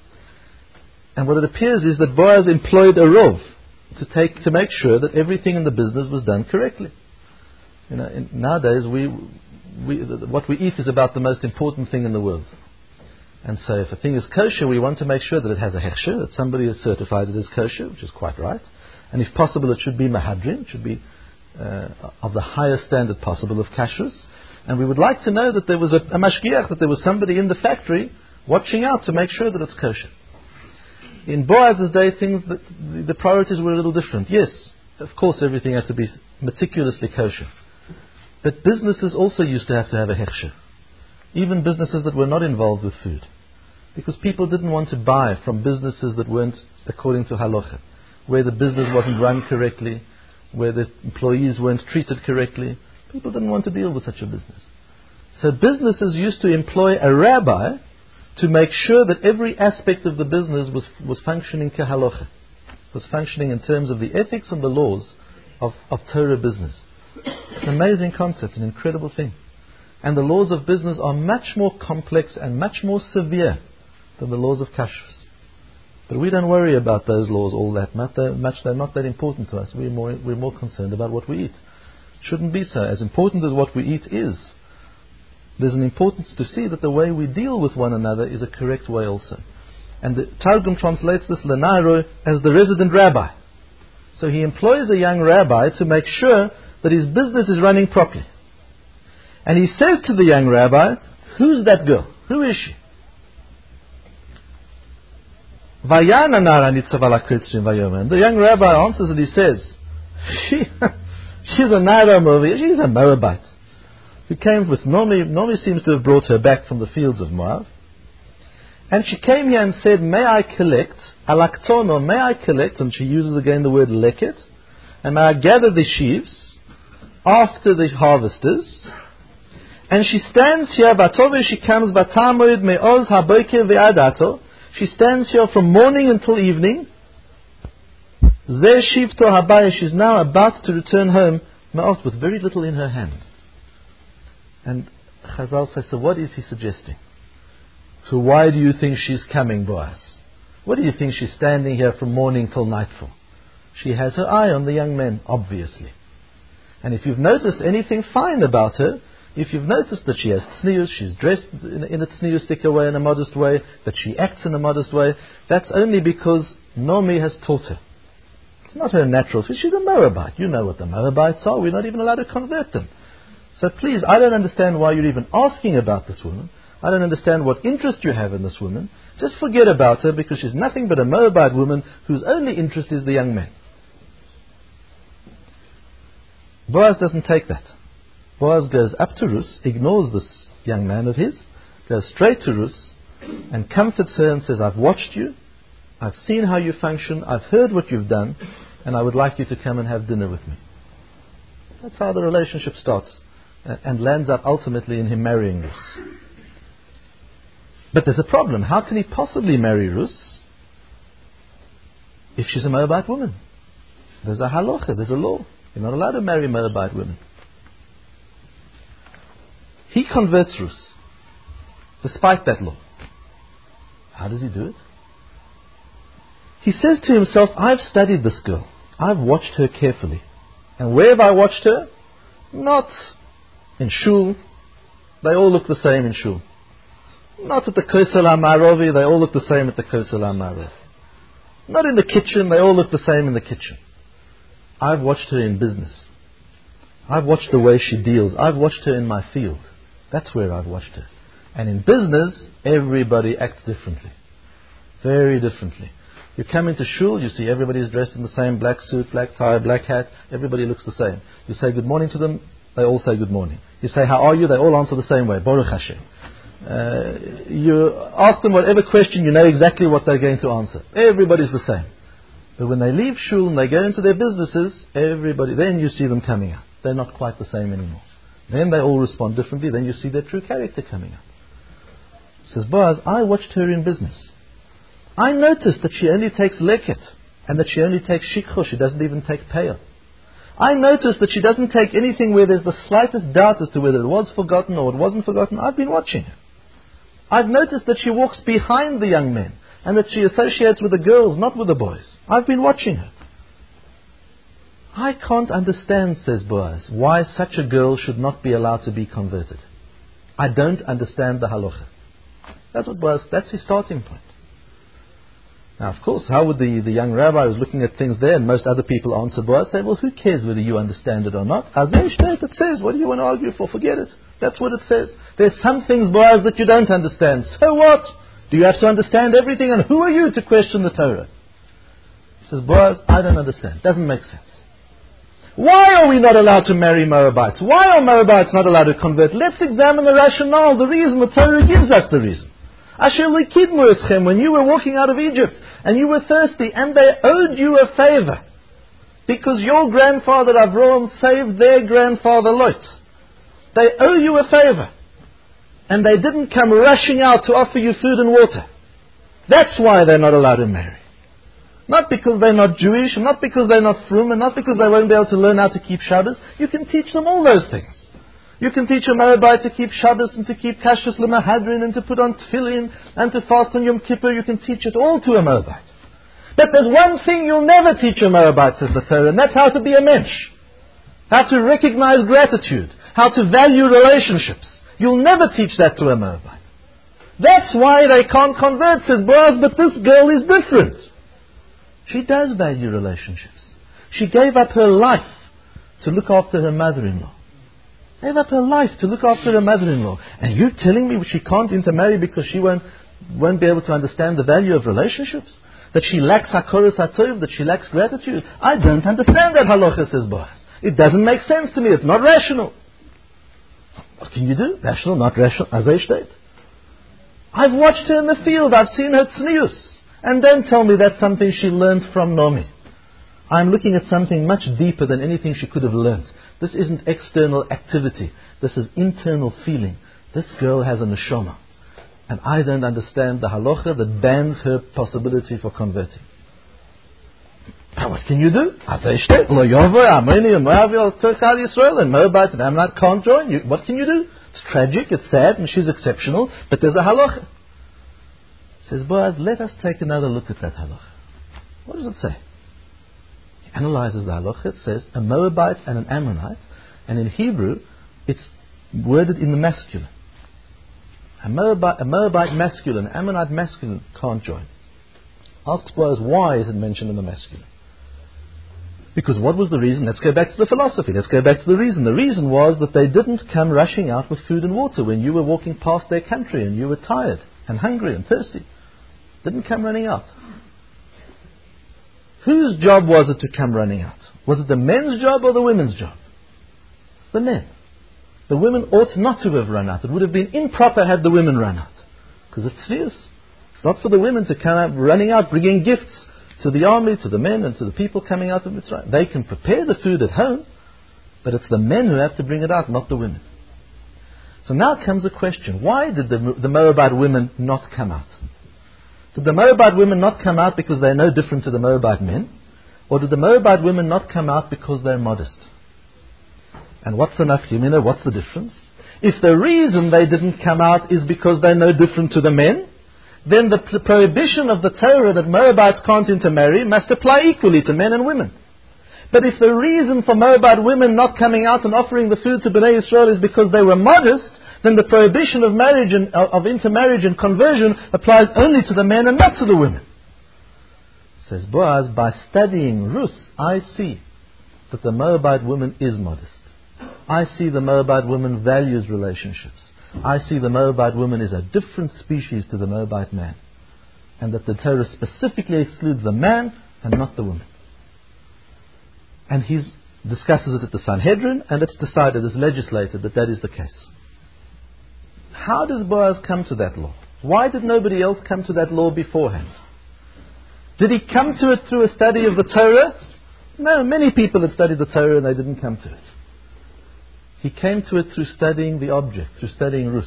And what it appears is that Boaz employed a rov to take to make sure that everything in the business was done correctly. You know, in, nowadays we, we what we eat is about the most important thing in the world. And so if a thing is kosher, we want to make sure that it has a hechsher, that somebody has certified it as kosher, which is quite right. And if possible, it should be mahadrin, it should be uh, of the highest standard possible of kashrus. And we would like to know that there was a, a mashgiach, that there was somebody in the factory watching out to make sure that it's kosher. In Boaz's day, things the, the priorities were a little different. Yes, of course, everything had to be meticulously kosher. But businesses also used to have to have a hechsher. Even businesses that were not involved with food. Because people didn't want to buy from businesses that weren't according to halacha, where the business wasn't run correctly, where the employees weren't treated correctly. People didn't want to deal with such a business. So businesses used to employ a rabbi to make sure that every aspect of the business was, was functioning kehalacha, was functioning in terms of the ethics and the laws of, of Torah business. It's an amazing concept, an incredible thing. And the laws of business are much more complex and much more severe than the laws of kashrus. But we don't worry about those laws all that much. They're, much, they're not that important to us. We're more, we're more concerned about what we eat. Shouldn't be so. As important as what we eat is, there's an importance to see that the way we deal with one another is a correct way also. And the Targum translates this Lenaro as the resident rabbi. So he employs a young rabbi to make sure that his business is running properly. And he says to the young rabbi, who's that girl? Who is she? And the young rabbi answers and he says, she, she's a Naira Moabite, she's a Moabite. Who came with, Naomi, Naomi seems to have brought her back from the fields of Moab. And she came here and said, may I collect, alaktono, may I collect, and she uses again the word leket, and may I gather the sheaves after the harvesters. And she stands here, Vatove, she comes, Vatamoid me'oz haboker ve'adato. She stands here from morning until evening. Zeh shivto habaya, she's now about to return home, ma'ot, with very little in her hand. And Chazal says, so what is he suggesting? So why do you think she's coming, Boaz? What do you think she's standing here from morning till nightfall? She has her eye on the young men, obviously. And if you've noticed anything fine about her, if you've noticed that she has tznius, she's dressed in, in a tzniustic way, in a modest way, that she acts in a modest way, that's only because Naomi has taught her. It's not her natural, she's a Moabite. You know what the Moabites are. We're not even allowed to convert them. So please, I don't understand why you're even asking about this woman. I don't understand what interest you have in this woman. Just forget about her because she's nothing but a Moabite woman whose only interest is the young man. Boaz doesn't take that. Boaz goes up to Ruth, ignores this young man of his, goes straight to Ruth and comforts her and says, I've watched you, I've seen how you function, I've heard what you've done, and I would like you to come and have dinner with me. That's how the relationship starts and lands up ultimately in him marrying Ruth. But there's a problem. How can he possibly marry Ruth if she's a Moabite woman? There's a halacha, there's a law. You're not allowed to marry Moabite women. He converts Ruth, despite that law. How does he do it? He says to himself, I've studied this girl. I've watched her carefully. And where have I watched her? Not in shul. They all look the same in shul. Not at the Kosel HaMa'arovi. They all look the same at the Kosel HaMa'arovi. Not in the kitchen. They all look the same in the kitchen. I've watched her in business. I've watched the way she deals. I've watched her in my field. That's where I've watched her. And in business, everybody acts differently. Very differently. You come into shul, you see everybody's dressed in the same black suit, black tie, black hat. Everybody looks the same. You say good morning to them, they all say good morning. You say how are you, they all answer the same way. Baruch Hashem. Uh, you ask them whatever question, you know exactly what they're going to answer. Everybody's the same. But when they leave shul and they go into their businesses, everybody, then you see them coming out. They're not quite the same anymore. Then they all respond differently. Then you see their true character coming out. Says Boaz, I watched her in business. I noticed that she only takes leket and that she only takes shikho. She doesn't even take payah. I noticed that she doesn't take anything where there's the slightest doubt as to whether it was forgotten or it wasn't forgotten. I've been watching her. I've noticed that she walks behind the young men and that she associates with the girls, not with the boys. I've been watching her. I can't understand, says Boaz, why such a girl should not be allowed to be converted. I don't understand the halacha. That's what Boaz, that's his starting point. Now, of course, how would the, the young rabbi who's looking at things there, and most other people answer Boaz, say, well, who cares whether you understand it or not? Azay Shteit, it says, what do you want to argue for? Forget it. That's what it says. There's some things, Boaz, that you don't understand. So what? Do you have to understand everything? And who are you to question the Torah? He says, Boaz, I don't understand. Doesn't make sense. Why are we not allowed to marry Moabites? Why are Moabites not allowed to convert? Let's examine the rationale, the reason. The Torah gives us the reason. Asher likidmu eschem, when you were walking out of Egypt and you were thirsty and they owed you a favor because your grandfather Avram saved their grandfather Lot. They owe you a favor and they didn't come rushing out to offer you food and water. That's why they're not allowed to marry. Not because they're not Jewish, not because they're not frum, and not because they won't be able to learn how to keep Shabbos. You can teach them all those things. You can teach a Moabite to keep Shabbos and to keep Kashrus L'Mahadrin and to put on Tefillin and to fast on Yom Kippur. You can teach it all to a Moabite. But there's one thing you'll never teach a Moabite, says the Torah, and that's how to be a mensch. How to recognize gratitude. How to value relationships. You'll never teach that to a Moabite. That's why they can't convert, says Boaz, but this girl is different. She does value relationships. She gave up her life to look after her mother-in-law. Gave up her life to look after her mother-in-law. And you're telling me she can't intermarry because she won't, won't be able to understand the value of relationships? That she lacks hakoras hatov, that she lacks gratitude? I don't understand that halacha, says Boaz. It doesn't make sense to me. It's not rational. What can you do? Rational, not rational, as I state. I've watched her in the field. I've seen her tznius. And don't tell me that's something she learned from Nomi. I'm looking at something much deeper than anything she could have learned. This isn't external activity. This is internal feeling. This girl has a neshama. And I don't understand the halacha that bans her possibility for converting. Now what can you do? Lo Yovo, Ammoni, Moav, Turkal Yisrael, and Moabite and Ammonite can't join you. What can you do? It's tragic, it's sad, and she's exceptional, but there's a halacha. Says Boaz, let us take another look at that halacha. What does it say? He analyzes the halacha. It says a Moabite and an Ammonite, and in Hebrew it's worded in the masculine. A Moabite, a Moabite masculine, an Ammonite masculine can't join. Asks Boaz, why is it mentioned in the masculine? Because what was the reason? Let's go back to the philosophy. Let's go back to the reason. The reason was that they didn't come rushing out with food and water when you were walking past their country and you were tired and hungry and thirsty. Didn't come running out. Whose job was it to come running out? Was it the men's job or the women's job? The men. The women ought not to have run out. It would have been improper had the women run out. Because it's serious. It's not for the women to come out running out, bringing gifts to the army, to the men, and to the people coming out of Mitzrayim. They can prepare the food at home, but it's the men who have to bring it out, not the women. So now comes a question. Why did the, the Moabite women not come out? Did the Moabite women not come out because they're no different to the Moabite men? Or did the Moabite women not come out because they're modest? And what's the nafkamina? What's the difference? If the reason they didn't come out is because they're no different to the men, then the prohibition of the Torah that Moabites can't intermarry must apply equally to men and women. But if the reason for Moabite women not coming out and offering the food to Bnei Yisrael is because they were modest, then the prohibition of marriage and of intermarriage and conversion applies only to the men and not to the women. Says Boaz, by studying Rus, I see that the Moabite woman is modest. I see the Moabite woman values relationships. I see the Moabite woman is a different species to the Moabite man. And that the Torah specifically excludes the man and not the woman. And he discusses it at the Sanhedrin, and it's decided, it's legislated that that is the case. How does Boaz come to that law? Why did nobody else come to that law beforehand? Did he come to it through a study of the Torah? No, many people had studied the Torah and they didn't come to it. He came to it through studying the object, through studying Rus.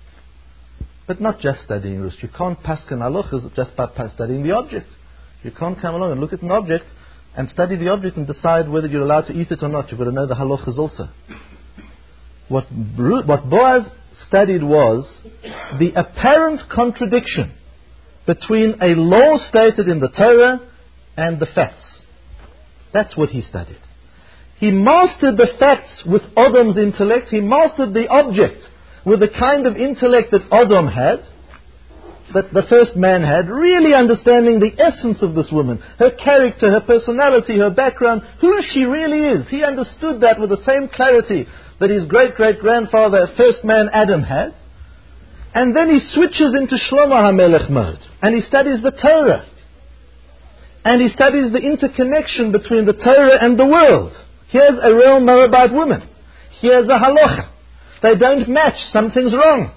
But not just studying Rus. You can't paskin halachas just by studying the object. You can't come along and look at an object and study the object and decide whether you're allowed to eat it or not. You've got to know the halachas also. What, what Boaz studied was the apparent contradiction between a law stated in the Torah and the facts. That's what he studied. He mastered the facts with Adam's intellect. He mastered the object with the kind of intellect that Adam had, that the first man had, really understanding the essence of this woman, her character, her personality, her background, who she really is. He understood that with the same clarity that his great-great-grandfather, first man Adam, had. And then he switches into Shlomo HaMelech mode. And he studies the Torah. And he studies the interconnection between the Torah and the world. Here's a real Moabite woman. Here's a halacha. They don't match. Something's wrong.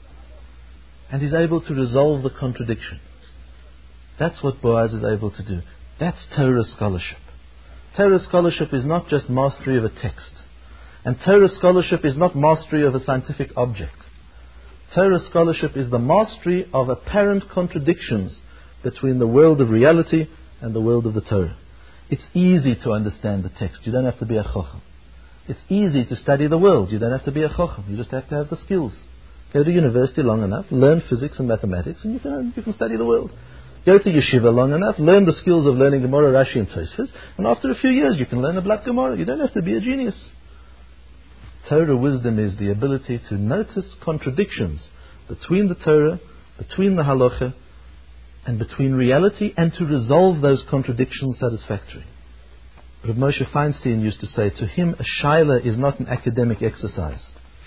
And he's able to resolve the contradiction. That's what Boaz is able to do. That's Torah scholarship. Torah scholarship is not just mastery of a text. And Torah scholarship is not mastery of a scientific object. Torah scholarship is the mastery of apparent contradictions between the world of reality and the world of the Torah. It's easy to understand the text. You don't have to be a chacham. It's easy to study the world. You don't have to be a chacham. You just have to have the skills. Go to university long enough, learn physics and mathematics, and you can, you can study the world. Go to yeshiva long enough, learn the skills of learning Gemara, Rashi and Tosfos, and after a few years you can learn a Blatt Gemara. You don't have to be a genius. Torah wisdom is the ability to notice contradictions between the Torah, between the halacha, and between reality, and to resolve those contradictions satisfactorily. Rav Moshe Feinstein used to say, to him a shaila is not an academic exercise.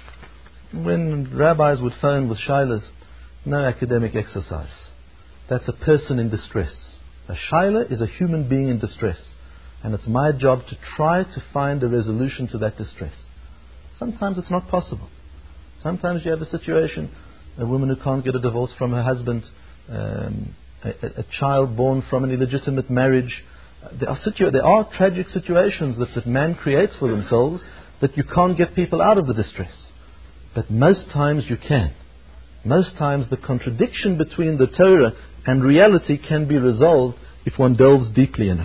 When rabbis would phone with shailas, no academic exercise. That's a person in distress. A shaila is a human being in distress. And it's my job to try to find a resolution to that distress. Sometimes it's not possible. Sometimes you have a situation, a woman who can't get a divorce from her husband, um, a, a child born from an illegitimate marriage. There are, situ- there are tragic situations that, that man creates for themselves that you can't get people out of the distress. But most times you can. Most times the contradiction between the Torah and reality can be resolved if one delves deeply enough.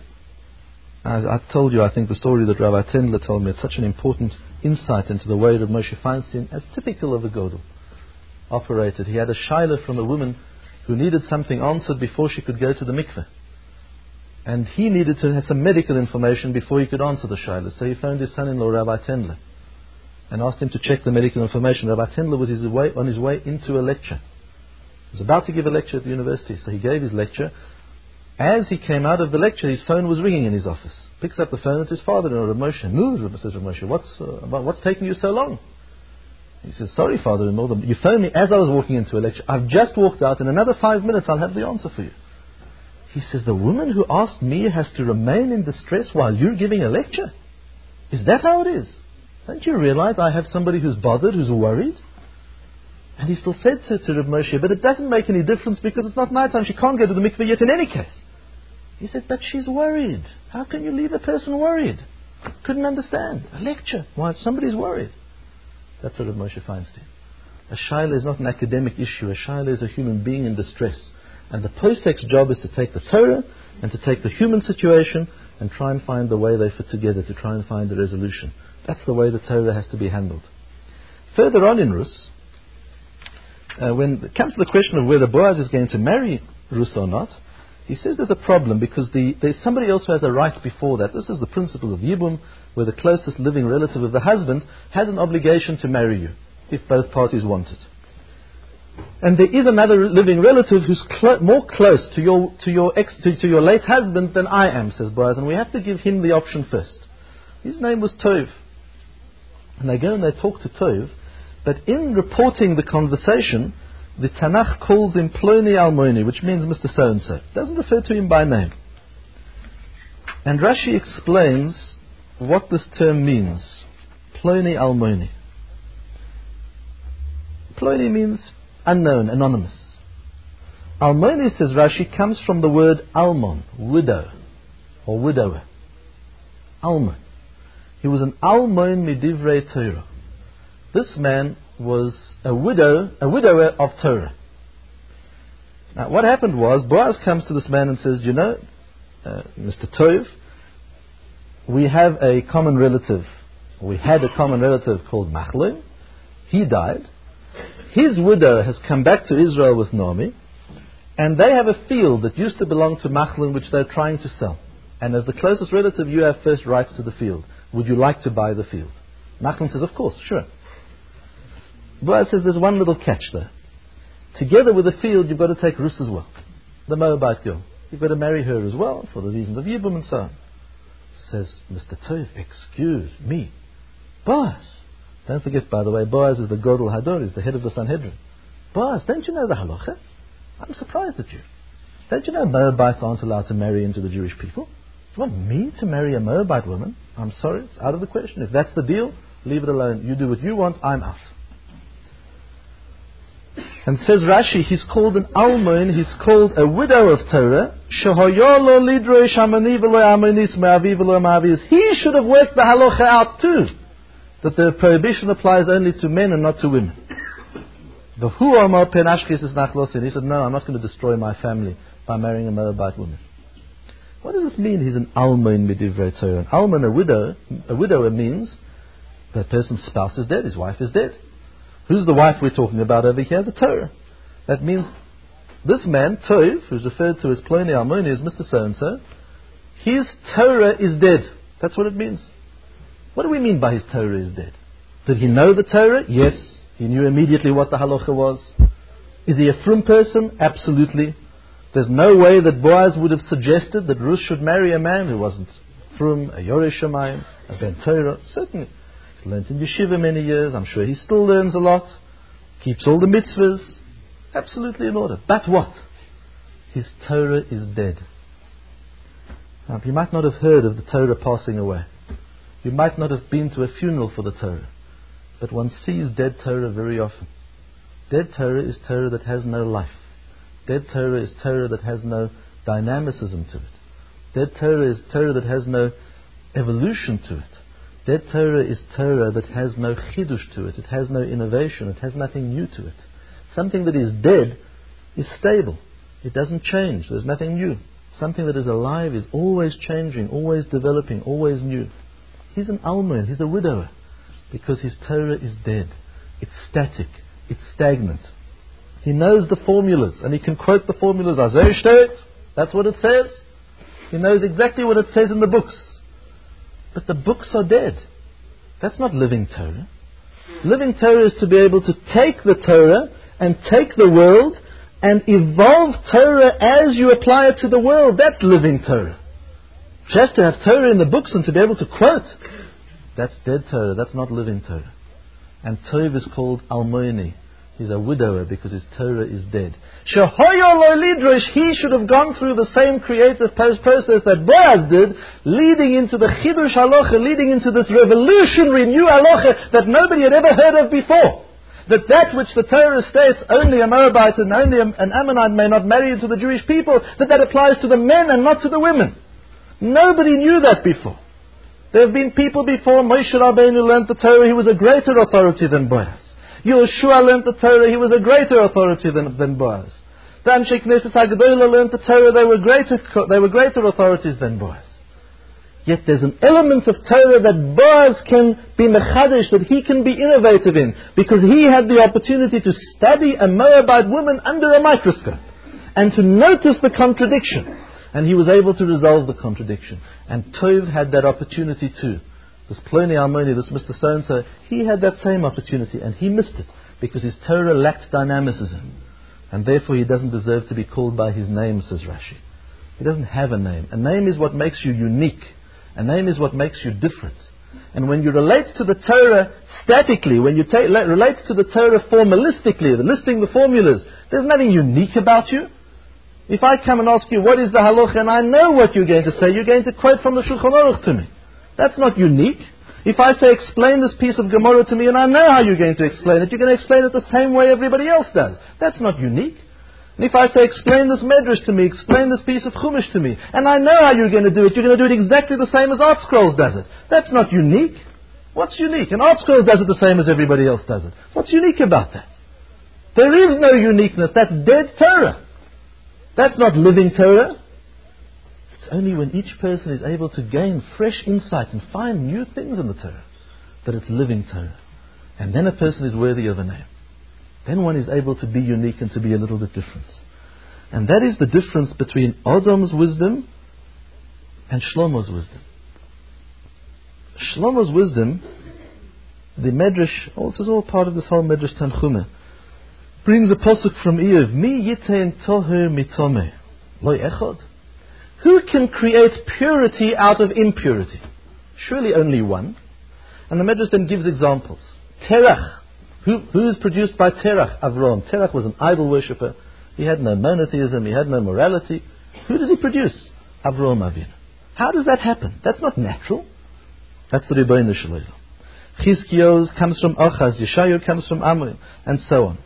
I, I told you, I think, the story that Rabbi Tendler told me. It's such an important insight into the way that Moshe Feinstein, as typical of a Godel, operated. He had a shaila from a woman who needed something answered before she could go to the mikveh. And he needed to have some medical information before he could answer the shaila. So he phoned his son-in-law, Rabbi Tendler, and asked him to check the medical information. Rabbi Tendler was his way, on his way into a lecture. He was about to give a lecture at the university, so he gave his lecture. As he came out of the lecture, his phone was ringing in his office. Picks up the phone, it's his father-in-law, Rav Moshe. No, says Rav Moshe, what's, uh, what's taking you so long? He says, sorry, father-in-law, you phoned me as I was walking into a lecture. I've just walked out. In another five minutes, I'll have the answer for you. He says, the woman who asked me has to remain in distress while you're giving a lecture? Is that how it is? Don't you realize I have somebody who's bothered, who's worried? And he still said to, to Rav Moshe, but it doesn't make any difference because it's not night time. She can't go to the mikveh yet in any case. He said, but she's worried. How can you leave a person worried? Couldn't understand. A lecture. Why? Somebody's worried. That's what Rav Moshe Feinstein. A shaila is not an academic issue. A shaila is a human being in distress. And the postek's job is to take the Torah and to take the human situation and try and find the way they fit together, to try and find a resolution. That's the way the Torah has to be handled. Further on in Rus, uh, when it comes to the question of whether Boaz is going to marry Rus or not, he says there's a problem because the, there's somebody else who has a right before that. This is the principle of Yibum, where the closest living relative of the husband has an obligation to marry you, if both parties want it. And there is another living relative who's clo- more close to your to your ex to, to your late husband than I am, says Boaz, and we have to give him the option first. His name was Tov. And they go and they talk to Tov, but in reporting the conversation, the Tanakh calls him Ploni Almoni, which means Mister So-and-so. It doesn't refer to him by name. And Rashi explains what this term means. Ploni Almoni. Ploni means unknown, anonymous. Almoni, says Rashi, comes from the word almon, widow, or widower. Almon. He was an almon midivrei Torah. This man was a widow, a widower of Torah. Now, what happened was, Boaz comes to this man and says, you know, uh, Mister Tov, we have a common relative. We had a common relative called Machlon. He died. His widow has come back to Israel with Naomi, and they have a field that used to belong to Machlon, which they're trying to sell. And as the closest relative, you have first rights to the field. Would you like to buy the field? Machlon says, of course, sure. Boaz says, there's one little catch there. Together with the field, you've got to take Rus as well, the Moabite girl. You've got to marry her as well, for the reasons of Yibum and so on. Says Mister Tov, excuse me, Boaz. Don't forget, by the way, Boaz is the Godel Hador, is the head of the Sanhedrin. Boaz, don't you know the halacha? I'm surprised at you. Don't you know Moabites aren't allowed to marry into the Jewish people? You want me to marry a Moabite woman? I'm sorry, it's out of the question. If that's the deal, leave it alone. You do what you want, I'm out. And says Rashi, he's called an almoin, he's called a widow of Torah. He should have worked the halacha out too, that the prohibition applies only to men and not to women. He said, no, I'm not going to destroy my family by marrying a Moabite woman. What does this mean? He's an almoin midivrei Torah. An almoin, a widow, a widower means that person's spouse is dead, his wife is dead. Who's the wife we're talking about over here? The Torah. That means this man, Tov, who's referred to as Ploni Almoni, as Mister So-and-so, his Torah is dead. That's what it means. What do we mean by his Torah is dead? Did he know the Torah? Yes. He knew immediately what the halacha was. Is he a frum person? Absolutely. There's no way that Boaz would have suggested that Ruth should marry a man who wasn't frum, a Yoreh Shamayim, a Ben Torah. Certainly. He's learned in yeshiva many years. I'm sure he still learns a lot. Keeps all the mitzvahs. Absolutely in order. But what? His Torah is dead. Now, you might not have heard of the Torah passing away. You might not have been to a funeral for the Torah. But one sees dead Torah very often. Dead Torah is Torah that has no life. Dead Torah is Torah that has no dynamicism to it. Dead Torah is Torah that has no evolution to it. Dead Torah is Torah that has no chidush to it. It has no innovation. It has nothing new to it. Something that is dead is stable. It doesn't change. There's nothing new. Something that is alive is always changing, always developing, always new. He's an almoin. He's a widower. Because his Torah is dead. It's static. It's stagnant. He knows the formulas, and he can quote the formulas. Azeh steht. That's what it says. He knows exactly what it says in the books. But the books are dead. That's not living Torah. Living Torah is to be able to take the Torah and take the world and evolve Torah as you apply it to the world. That's living Torah. Just to have Torah in the books and to be able to quote, that's dead Torah. That's not living Torah. And Tov is called Almoini. He's a widower because his Torah is dead. He should have gone through the same creative process that Boaz did, leading into the Chidush Halacha, leading into this revolutionary new Halacha that nobody had ever heard of before. That that which the Torah states only a Moabite and only an Ammonite may not marry into the Jewish people, that that applies to the men and not to the women. Nobody knew that before. There have been people before. Moshe Rabbeinu learned the Torah. He was a greater authority than Boaz. Yehoshua learned the Torah. He was a greater authority than, than Boaz. The Anshe Knesset HaGedolah learned the Torah. They were greater, they were greater authorities than Boaz. Yet there's an element of Torah that Boaz can be mechadish, that he can be innovative in, because he had the opportunity to study a Moabite woman under a microscope and to notice the contradiction. And he was able to resolve the contradiction. And Tov had that opportunity too. This Ploni Almoni, this Mister So-and-so, he had that same opportunity and he missed it because his Torah lacked dynamicism. And therefore he doesn't deserve to be called by his name, says Rashi. He doesn't have a name. A name is what makes you unique. A name is what makes you different. And when you relate to the Torah statically, when you ta- relate to the Torah formalistically, the listing the formulas, there's nothing unique about you. If I come and ask you, what is the halacha, and I know what you're going to say, you're going to quote from the Shulchan Aruch to me. That's not unique. If I say, explain this piece of Gemara to me, and I know how you're going to explain it, you're going to explain it the same way everybody else does. That's not unique. And if I say, explain this Medrash to me, explain this piece of Chumash to me, and I know how you're going to do it, you're going to do it exactly the same as Art Scrolls does it. That's not unique. What's unique? And Art Scrolls does it the same as everybody else does it. What's unique about that? There is no uniqueness. That's dead Torah. That's not living Torah. It's only when each person is able to gain fresh insight and find new things in the Torah that it's living Torah. And then a person is worthy of a name. Then one is able to be unique and to be a little bit different. And that is the difference between Adam's wisdom and Shlomo's wisdom. Shlomo's wisdom, the Medrash, oh, this is all part of this whole Medrash Tanchumah, brings a pasuk from Eov, Mi yitein toher mitome, lo echad. Who can create purity out of impurity? Surely only one. And the Medrash then gives examples. Terach, Who, who is produced by Terach? Avram. Terach was an idol worshipper. He had no monotheism. He had no morality. Who does he produce? Avram Avinu. How does that happen? That's not natural. That's the Ribono Shel Olam. Chizkiyahu comes from Achaz. Yeshayahu comes from Amrim. And so on.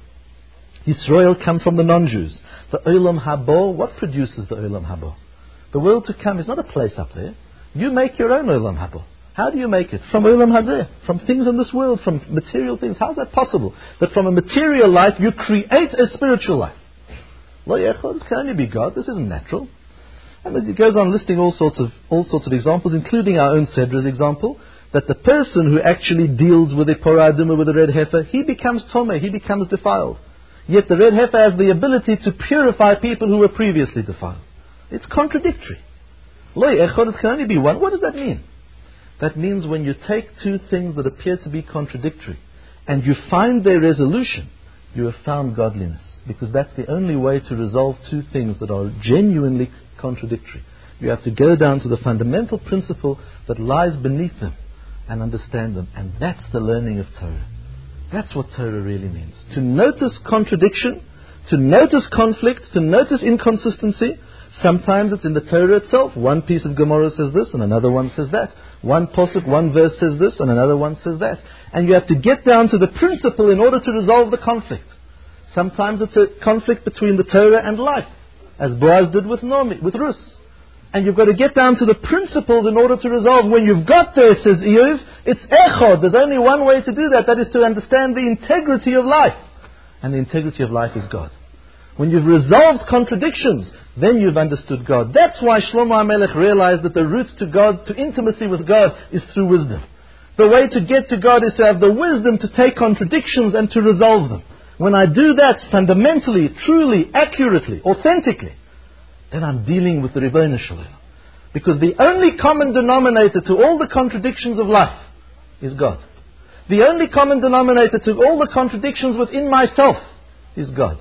Yisrael come from the non-Jews. The Olam Haba, what produces the Olam Haba? The world to come is not a place up there. You make your own Olam Haba. How do you make it? From Olam Hazeh, from things in this world, from material things. How is that possible? That from a material life you create a spiritual life. Lo Echad, it can only be God. This isn't natural. And it goes on listing all sorts of all sorts of examples, including our own Sedra's example, that the person who actually deals with a Porah Adumah, with a red heifer, he becomes Tomei, he becomes defiled. Yet the red heifer has the ability to purify people who were previously defiled. It's contradictory. Lo Echad, it can only be one. What does that mean? That means when you take two things that appear to be contradictory and you find their resolution, you have found godliness. Because that's the only way to resolve two things that are genuinely contradictory. You have to go down to the fundamental principle that lies beneath them and understand them. And that's the learning of Torah. That's what Torah really means. To notice contradiction, to notice conflict, to notice inconsistency. Sometimes it's in the Torah itself. One piece of Gemara says this and another one says that. One pasuk, one verse says this and another one says that. And you have to get down to the principle in order to resolve the conflict. Sometimes it's a conflict between the Torah and life, as Boaz did with Naomi, with Ruth. And you've got to get down to the principles in order to resolve. When you've got there, says Eov, it's echad. There's only one way to do that. That is to understand the integrity of life. And the integrity of life is God. When you've resolved contradictions, then you've understood God. That's why Shlomo HaMelech realized that the route to God, to intimacy with God, is through wisdom. The way to get to God is to have the wisdom to take contradictions and to resolve them. When I do that fundamentally, truly, accurately, authentically, then I'm dealing with the Ribono Shel Olam. Because the only common denominator to all the contradictions of life is God. The only common denominator to all the contradictions within myself is God.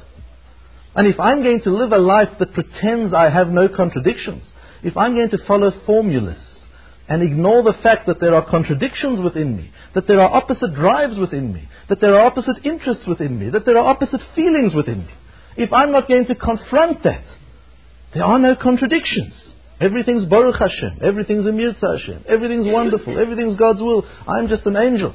And if I'm going to live a life that pretends I have no contradictions, if I'm going to follow formulas and ignore the fact that there are contradictions within me, that there are opposite drives within me, that there are opposite interests within me, that there are opposite feelings within me, if I'm not going to confront that, there are no contradictions. Everything's Baruch Hashem, everything's Emir Hashem, everything's wonderful, everything's God's will. I'm just an angel.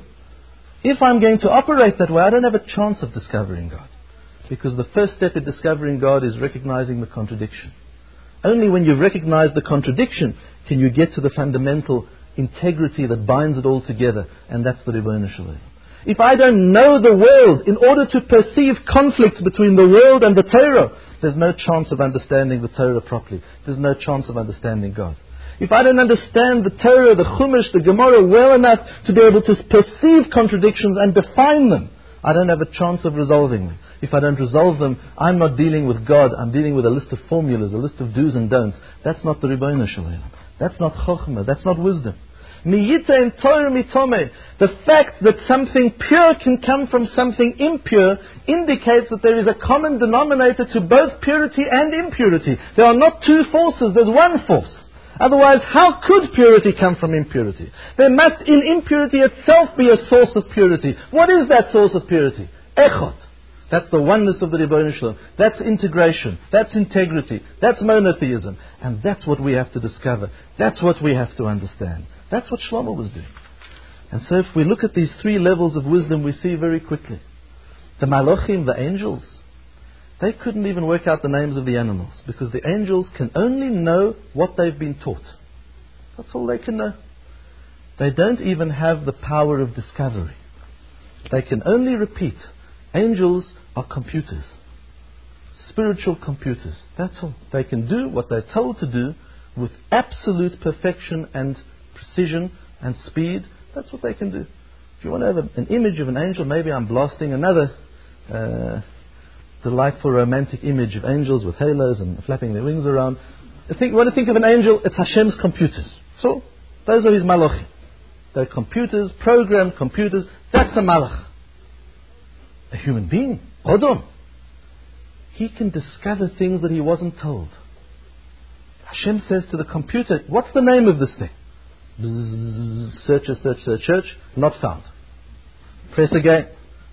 If I'm going to operate that way, I don't have a chance of discovering God. Because the first step in discovering God is recognizing the contradiction. Only when you've recognized the contradiction can you get to the fundamental integrity that binds it all together. And that's the Ribono Shel Olam. If I don't know the world in order to perceive conflicts between the world and the Torah, there's no chance of understanding the Torah properly. There's no chance of understanding God. If I don't understand the Torah, the Chumash, the Gemara well enough to be able to perceive contradictions and define them, I don't have a chance of resolving them. If I don't resolve them, I'm not dealing with God. I'm dealing with a list of formulas, a list of do's and don'ts. That's not the Ribono Shel Olam. That's not Chokhmah. That's not wisdom. The fact that something pure can come from something impure indicates that there is a common denominator to both purity and impurity. There are not two forces, there's one force. Otherwise, how could purity come from impurity? There must in impurity itself be a source of purity. What is that source of purity? Echad. That's the oneness of the Ribono Shel Olam. That's integration. That's integrity. That's monotheism. And that's what we have to discover. That's what we have to understand. That's what Shlomo was doing. And so if we look at these three levels of wisdom, we see very quickly. The Malachim, the angels, they couldn't even work out the names of the animals. Because the angels can only know what they've been taught. That's all they can know. They don't even have the power of discovery. They can only repeat. Angels are computers. Spiritual computers. That's all. They can do what they're told to do with absolute perfection and precision and speed. That's what they can do. If you want to have a, an image of an angel, maybe I'm blasting another uh, delightful romantic image of angels with halos and flapping their wings around. I think, when I think of an angel, it's Hashem's computers. So, those are his malachim. They're computers, programmed computers. That's a malach. A human being, Adam, he can discover things that he wasn't told. Hashem says to the computer, what's the name of this thing? Bzzz, search, search, search, search, not found. Press again,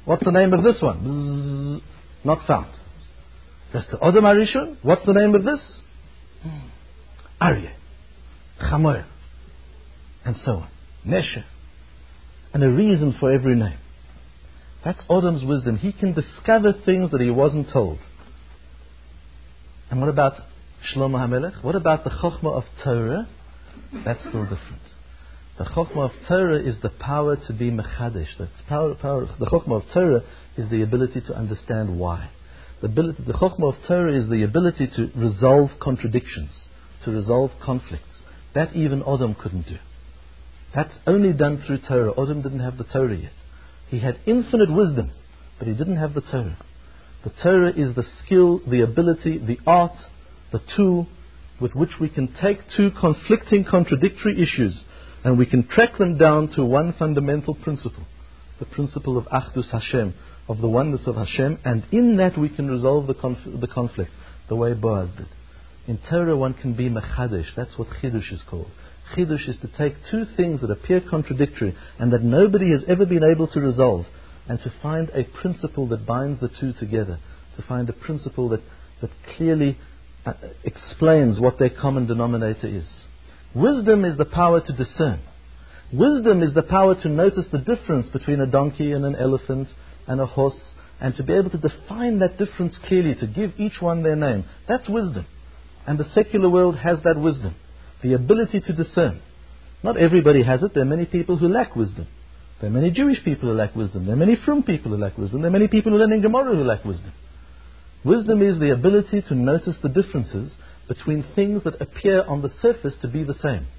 What's the name of this one? Bzzz, not found. Just the Adam Arishon. What's the name of this? Aryeh, Chamoyer, and so on. Nesher. And a reason for every name. That's Adam's wisdom. He can discover things that he wasn't told. And what about Shlomo HaMelech? What about the Chokhmah of Torah? That's still different. The Chokhmah of Torah is the power to be Mechadesh. The, power, power, the Chokhmah of Torah is the ability to understand why. The, ability, the Chokhmah of Torah is the ability to resolve contradictions, to resolve conflicts. That even Adam couldn't do. That's only done through Torah. Adam didn't have the Torah yet. He had infinite wisdom, but he didn't have the Torah. The Torah is the skill, the ability, the art, the tool with which we can take two conflicting, contradictory issues and we can track them down to one fundamental principle, the principle of Achdus Hashem, of the oneness of Hashem, and in that we can resolve the, conf- the conflict the way Boaz did. In Torah one can be Mechadesh. That's what Chidush is called. Chidush is to take two things that appear contradictory and that nobody has ever been able to resolve, and to find a principle that binds the two together, to find a principle that, that clearly uh, explains what their common denominator is. Wisdom is the power to discern. Wisdom is the power to notice the difference between a donkey and an elephant and a horse, and to be able to define that difference clearly, to give each one their name. That's wisdom. And the secular world has that wisdom, the ability to discern. Not everybody has it. There are many people who lack wisdom. There are many Jewish people who lack wisdom. There are many Frum people who lack wisdom. There are many people who learn in Gemara who lack wisdom. Wisdom is the ability to notice the differences between things that appear on the surface to be the same.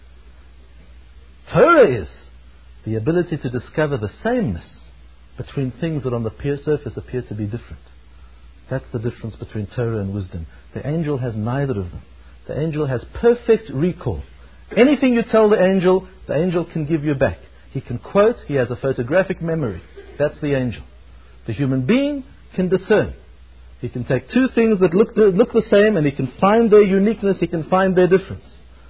Torah is the ability to discover the sameness between things that on the surface appear to be different. That's the difference between Torah and wisdom. The angel has neither of them. The angel has perfect recall. Anything you tell the angel, the angel can give you back. He can quote, he has a photographic memory. That's the angel. The human being can discern. He can take two things that look, look the same and he can find their uniqueness, he can find their difference.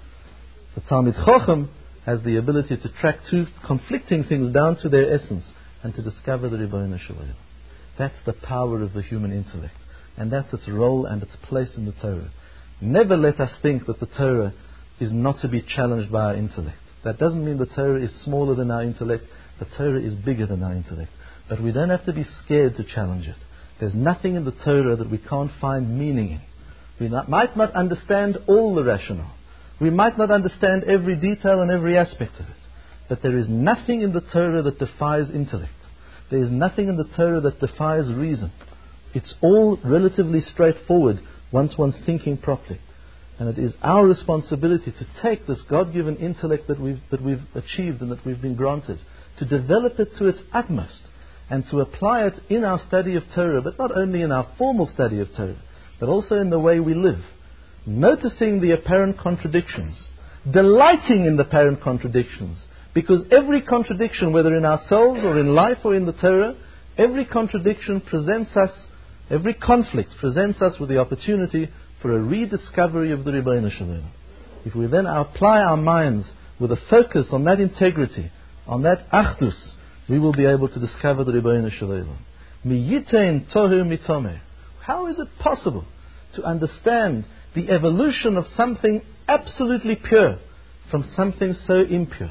The Talmid Chacham has the ability to track two conflicting things down to their essence and to discover the Ribono Shel Olam. That's the power of the human intellect. And that's its role and its place in the Torah. Never let us think that the Torah is not to be challenged by our intellect. That doesn't mean the Torah is smaller than our intellect. The Torah is bigger than our intellect. But we don't have to be scared to challenge it. There's nothing in the Torah that we can't find meaning in. We not, might not understand all the rationale. We might not understand every detail and every aspect of it. But there is nothing in the Torah that defies intellect. There is nothing in the Torah that defies reason. It's all relatively straightforward once one's thinking properly. And it is our responsibility to take this God-given intellect that we've, that we've achieved and that we've been granted, to develop it to its utmost, and to apply it in our study of Torah, but not only in our formal study of Torah, but also in the way we live. Noticing the apparent contradictions, delighting in the apparent contradictions, because every contradiction, whether in ourselves or in life or in the Torah, every contradiction presents us, every conflict presents us with the opportunity for a rediscovery of the Ribono Shel Olam. If we then apply our minds with a focus on that integrity, on that achdus, we will be able to discover the Ribono Shel Olam. Miyitein tohu mitomeh. How is it possible to understand the evolution of something absolutely pure from something so impure?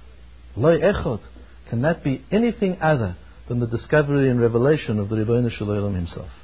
Lo echad. Can that be anything other than the discovery and revelation of the Ribono Shel Olam himself?